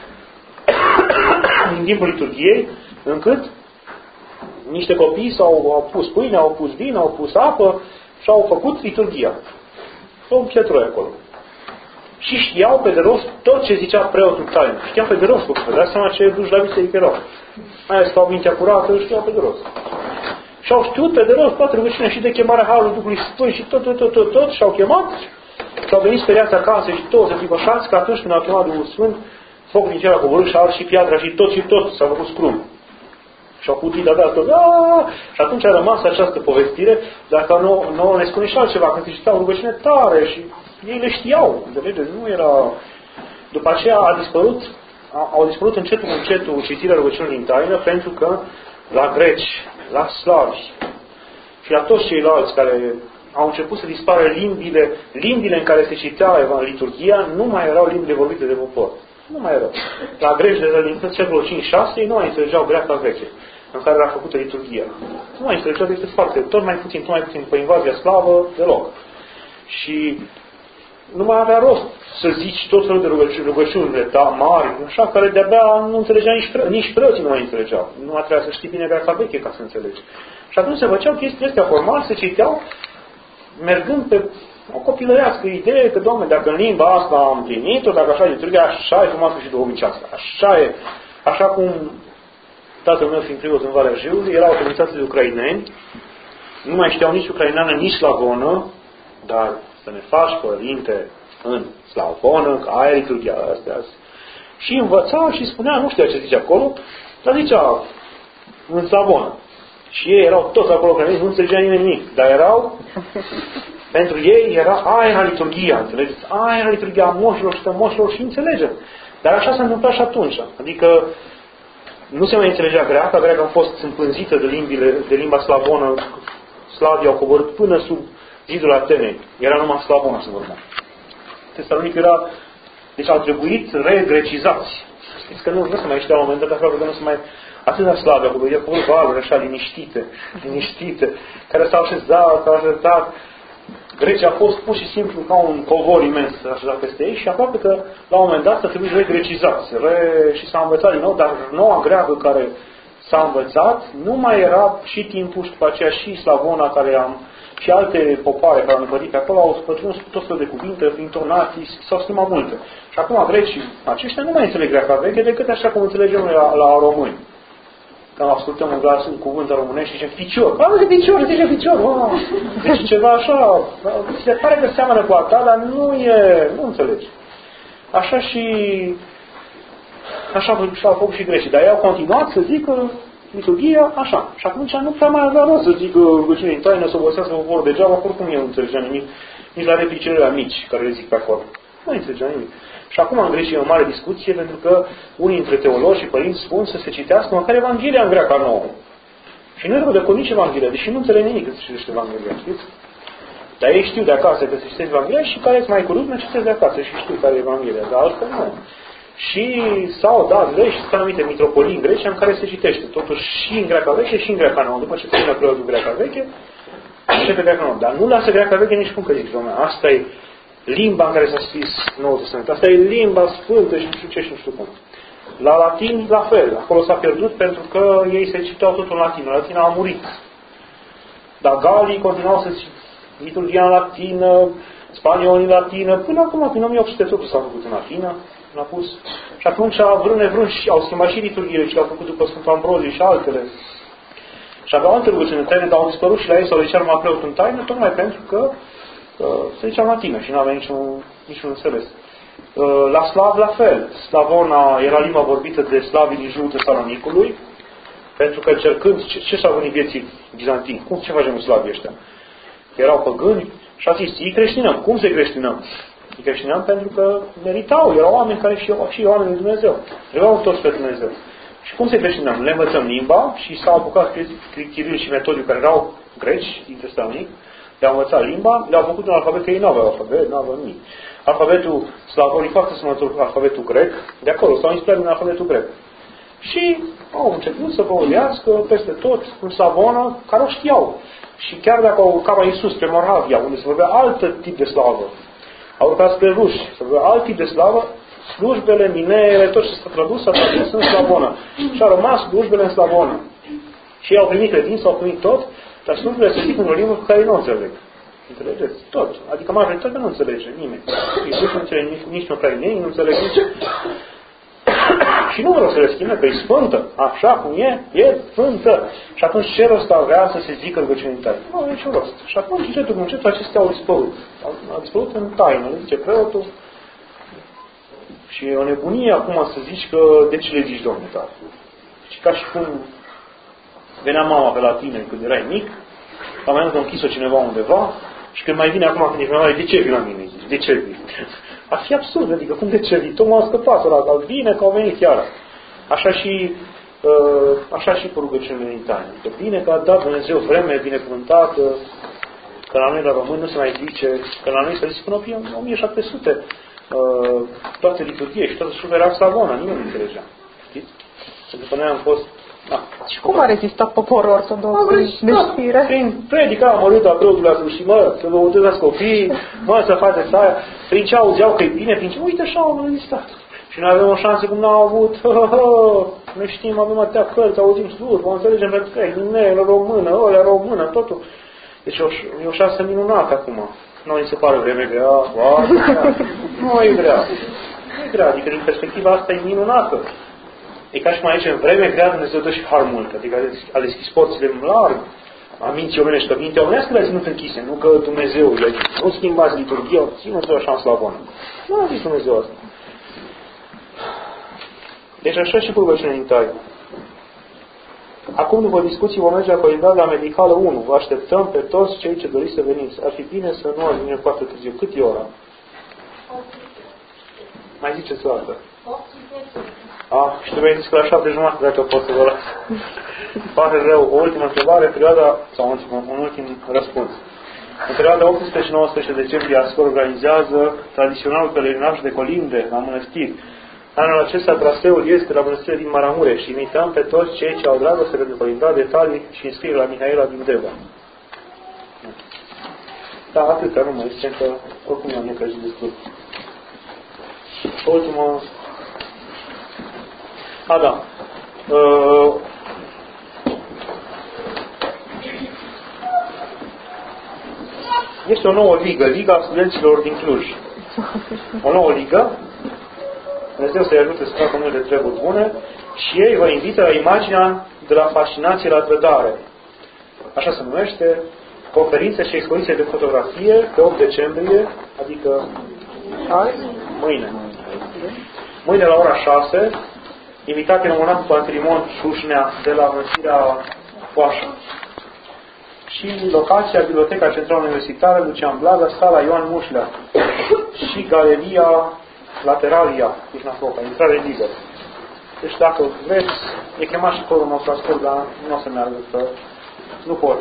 în timpul liturghiei, încât niște copii s-au au pus pâine, au pus vin, au pus apă și au făcut liturghia. O pietroi acolo. Și știau pe de rost tot ce zicea preotul taină. Știau pe de rost, vă dați seama ce duși la biserică erau. Aia stau mintea curată, știau pe de rost. Și au știut pe de rost toată rugăciunea și de chemarea Harului Duhului Sfânt și tot, tot, tot, tot, tot, și au chemat și au venit speriați acasă și toți înfricoșați că atunci când au chemat Duhul Sfânt, foc din cer a coborât și a ars și piatra și tot și tot s-a făcut scrum. Și au putit de dat tot. Și atunci a rămas această povestire, dacă nu, nu ne spune și altceva, când se citeau rugăciune tare și ei le știau, înțelegeți? Nu era... După aceea a dispărut, a, au dispărut încetul încetul citirea rugăciunii în taină, pentru că la greci, la slavi și la toți ceilalți care au început să dispară limbile, limbile în care se citea liturghia, nu mai erau limbile vorbite de popor. Nu mai erau. La greci, de la secolul cinci șase, ei nu mai înțelegeau greaca veche, în care era făcută liturghia. Nu mai înțelegeau decât foarte, tot mai puțin, tot mai puțin, după invazia slavă, deloc. Și nu mai avea rost să zici tot felul de rugăciuni, rugăciunile da, mari, așa, care de-abia nu înțelegea nici, pre, nici preoții nu mai înțelegeau. Nu mai trebuia să știi bine greaca veche ca să înțelegi. Și atunci se făceau chestiile astea formal, se citeau, mergând pe o copilărească idee că, Doamne, dacă în limba asta am împlinit-o, dacă așa e liturghia, așa e frumoasă și duhovnicească. Așa e. Așa cum tatăl meu, fiind preot în Valea Jiului, era o comunitate de ucraineni, nu mai știau nici ucraineană, nici slavonă, dar să ne faci părinte în slavonă, că aia e liturghia astea. Și învăța și spunea, nu știa ce zice acolo, dar zicea în slavonă. Și ei erau toți acolo, că nu înțelegea nimeni nimic, dar erau, pentru ei era, aia era liturghia, înțelegeți? Aia era liturghia moșilor și tămoșilor și înțelegem. Dar așa s-a întâmplat și atunci. Adică nu se mai înțelegea greaca, greaca a fost împânzită de, limbile, de limba slavonă, slavii au coborât până sub zidul Atenei. Era numai slavonă să vorbea. Tesalonic era, deci au trebuit regrecizați. Știți că nu, nu se mai știa la un moment dat, aproape că nu se mai, atâta slabe acolo, e acolo valuri așa liniștite, liniștite, care s-au așezat, s-au așezat. Grecii au fost pur și simplu ca un covor imens așezat peste ei și aproape că la un moment dat să trebuie regrecizați re... și s-a învățat din nou, dar noua greacă care s-a învățat nu mai era și timpul și după aceea și Slavona care am și alte popoare care au năpădit pe acolo au pătruns cu tot felul de cuvinte, intonații, s-au schimbat multe. Și acum grecii aceștia nu mai înțeleg greaca veche decât așa cum înțelegem noi la, la români. Când ascultăm un, glas, un cuvânt românești și zicem picior. Bă, zice picior, zice picior. Bă. Deci ceva așa, se pare că seamănă cu a ta, dar nu e, nu înțelegi. Așa și așa au făcut și grecii. Dar ei au continuat să zică liturghia așa. Și atunci nu prea mai avea rost să zică rugăciune în taină, să obosească poporul degeaba, oricum eu nu înțelegea nimic. Nici la replicele mici care le zic pe acolo. Nu înțelegea nimic. Și acum în Grecia e o mare discuție, pentru că unii dintre teologi și părinți spun să se citească măcar Evanghelia în greaca nouă. Și nu trebuie de nici Evanghelia, deși nu înțeleg nimic când se citește Evanghelia, știți? Dar ei știu de acasă că se citește Evanghelia și care îți mai curut, ne citesc de acasă și știu care e Evanghelia, dar altfel nu. Și s-au dat legi și sunt anumite mitropolii în Grecia în care se citește, totuși și în greaca veche și în greaca nouă. După ce termină preotul greaca veche, începe greaca nouă. Dar nu lasă greaca veche nici cum că zic, domnule, asta e limba în care s-a scris Noul Testament. Asta e limba sfântă și nu știu ce și nu știu cum. La latin, la fel. Acolo s-a pierdut pentru că ei se citeau totul în latină. Latina a murit. Dar galii continuau să citeau liturghia în latină, spaniolii în latină. Până acum, până o mie opt sute totul s-a făcut în latină. L-a pus. Și atunci, vrând nevrând, au schimbat și liturghiile și le-au făcut după Sfântul Ambrozie și altele. Și aveau alte rugăciuni în taină, dar au dispărut și la ei sau zicea numai preot în taină, tocmai pentru că se zicea latină și nu avea niciun, niciun înțeles. La slav, la fel. Slavona era limba vorbită de slavii din jurul Tesalonicului, pentru că încercând, ce, ce s-a venit vieții bizantini? Cum, ce facem cu slavii ăștia? Erau păgâni și a zis, îi creștinăm. Cum se creștinăm? Îi creștinăm pentru că meritau, erau oameni care și, și oameni de Dumnezeu. Trebuiau toți pe Dumnezeu. Și cum se creștinăm? Le învățăm limba și s-au apucat Chiril și Metodiu, care erau greci din Tesalonic, le-au învățat limba, le-au făcut un alfabet, că ei nu aveau alfabet, nu aveau nimic. Alfabetul slavonic foarte semănător cu alfabetul grec, de acolo s-au inspirat din alfabetul grec. Și au început să vorbească peste tot în Slavona, care o știau. Și chiar dacă au urcat mai sus, pe Moravia, unde se vorbea alt tip de slavă, au urcat spre ruși, se vorbea alt tip de slavă, slujbele, minere, tot ce s-a tradus, s-a tradus în Slavona. Și au rămas slujbele în Slavona. Și ei au primit credință, au primit tot, dar slujbele se zic în o limbă cu care nu înțeleg. Înțelegeți? Tot. Adică majoritatea nu înțelege nimeni. Iisus nu înțelege nici, nici măcar ei, nu înțeleg nici. Și nu vreau să le schimbe, că e sfântă. Așa cum e, e sfântă. Și atunci ce rost avea să se zică rugăciune în taină? Nu, nici rost. Și atunci, încetul cu încetul, acestea au dispărut. Au, au dispărut în taină, le zice preotul. Și e o nebunie acum să zici că de ce le zici, Domnule, tată? Și ca și cum venea mama pe la tine când erai mic, la mai mult a închis-o cineva undeva și când mai vine acum când ești mai mare, de ce vii la mine? Zici, de ce vii? Ar fi absurd, adică cum de ce vii? Tocmai a scăpat ăla, dar bine că au venit iară. Așa și, uh, așa și cu rugăciunile în taină. Adică bine că a dat Dumnezeu vreme binecuvântată, că la noi la români nu se mai zice, că la noi se zice până în o mie șapte sute uh, toate liturghie și toată slujba era Slavona, nimeni nu înțelegea. Știți? Pentru că noi am fost. Da. Și cum a rezistat poporul ortodox de știre? Prin predica amărâtă a preotului a și mă, să vă uitați copiii, mă, să faceți aia. Prin ce auzeau că e bine, prin ce, uite așa au rezistat. Și noi avem o șansă cum n-au avut, hă, hă, hă. Noi știm, avem atâtea cărți, auzim slujbă, înțelegem pentru că e linelă română, ălea română, totul. Deci e o șansă minunată acum. Nu îi se pare vreme grea, foarte grea. Nu e grea. Nu e grea, adică din perspectiva asta e minunată. E ca și mai aici, în vreme grea, Dumnezeu dă și har mult. Adică a deschis porțile larg, a minții omenești, că mintea omenească le-a ținut închise, nu că Dumnezeu i-a zis, nu schimbați liturghia, ținut-o așa în Slavonă. Nu a zis Dumnezeu asta. Deci așa și cu rugăciunea în taină. Acum, după discuții, vom merge la calendarul medicală unu. Vă așteptăm pe toți cei ce doriți să veniți. Ar fi bine să nu ajungem foarte târziu. Cât e ora? Mai ziceți o dată. Ah, și trebuie zis că la șapte jumătate, dacă pot să vă las. Pare rău. O ultimă întrebare, perioada, sau un ultim răspuns. În perioada optsprezece și nouăsprezece decembrie, Ascol organizează tradiționalul pelerinaj de colinde la mănăstiri. Anul acesta traseul este la mănăstirea din Maramureș și invităm pe toți cei ce au dragoste pentru că intra detalii și înscriere la Mihaela din Deva. Da, atâta nu mai zice că oricum am necăjit destul. Ultima... A, da. Uh... Este o nouă ligă, Liga Studenților din Cluj. O nouă ligă. Dumnezeu să-i ajute să facă multe treburi bune și ei vă invită la imaginea de la fascinație la trădare. Așa se numește, conferințe și expoziție de fotografie pe opt decembrie, adică mâine. Mâine la ora șase, invitat pe monahul Pantelimon Șușnea de la Mănăstirea Foașa. Și locația, Biblioteca Centrală Universitară, Lucian Blaga, sala Ioan Mușlea și Galeria Lateralia, Cușna-Foca, intrare liberă. Deci dacă vreți, e chemat și corul nostru ascult, dar nu o să meargă, că nu pot.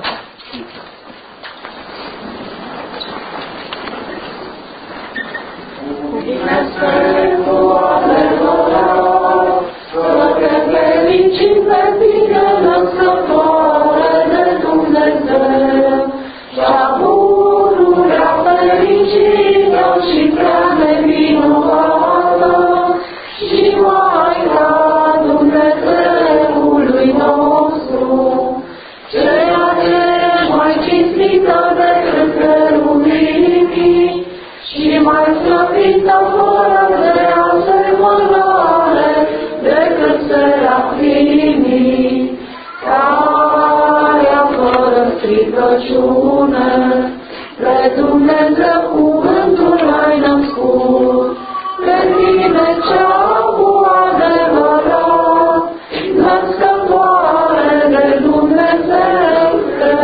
Bine Sfântul adevărat, să te fericim pe tine, născătoare de Dumnezeu, și-a bururea fericită și prea nevinovată, și Maica Dumnezeului nostru, ceea ce mai cinstită decât cherubii, și mai slăvită fără de asemănare decât serafimii, care fără stricăciune, de Dumnezeu cuvântul ai născut, de tine cea cu adevărat, născătoare de Dumnezeu te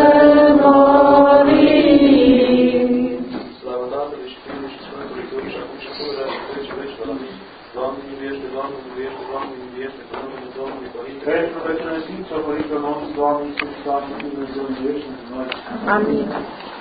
mărim. Slavă Tatălui și Fiului și Sfântului Duh și acum și pururea și pe vecii vecilor. Amin. Doamne miluiește, Doamne miluiește, Doamne miluiește, pe numele Domnului Părinte. Pentru că Sfinților Părintelor nostru, Doamne, Iisus, Doamne, Dumnezeu miluiește noi. Amin.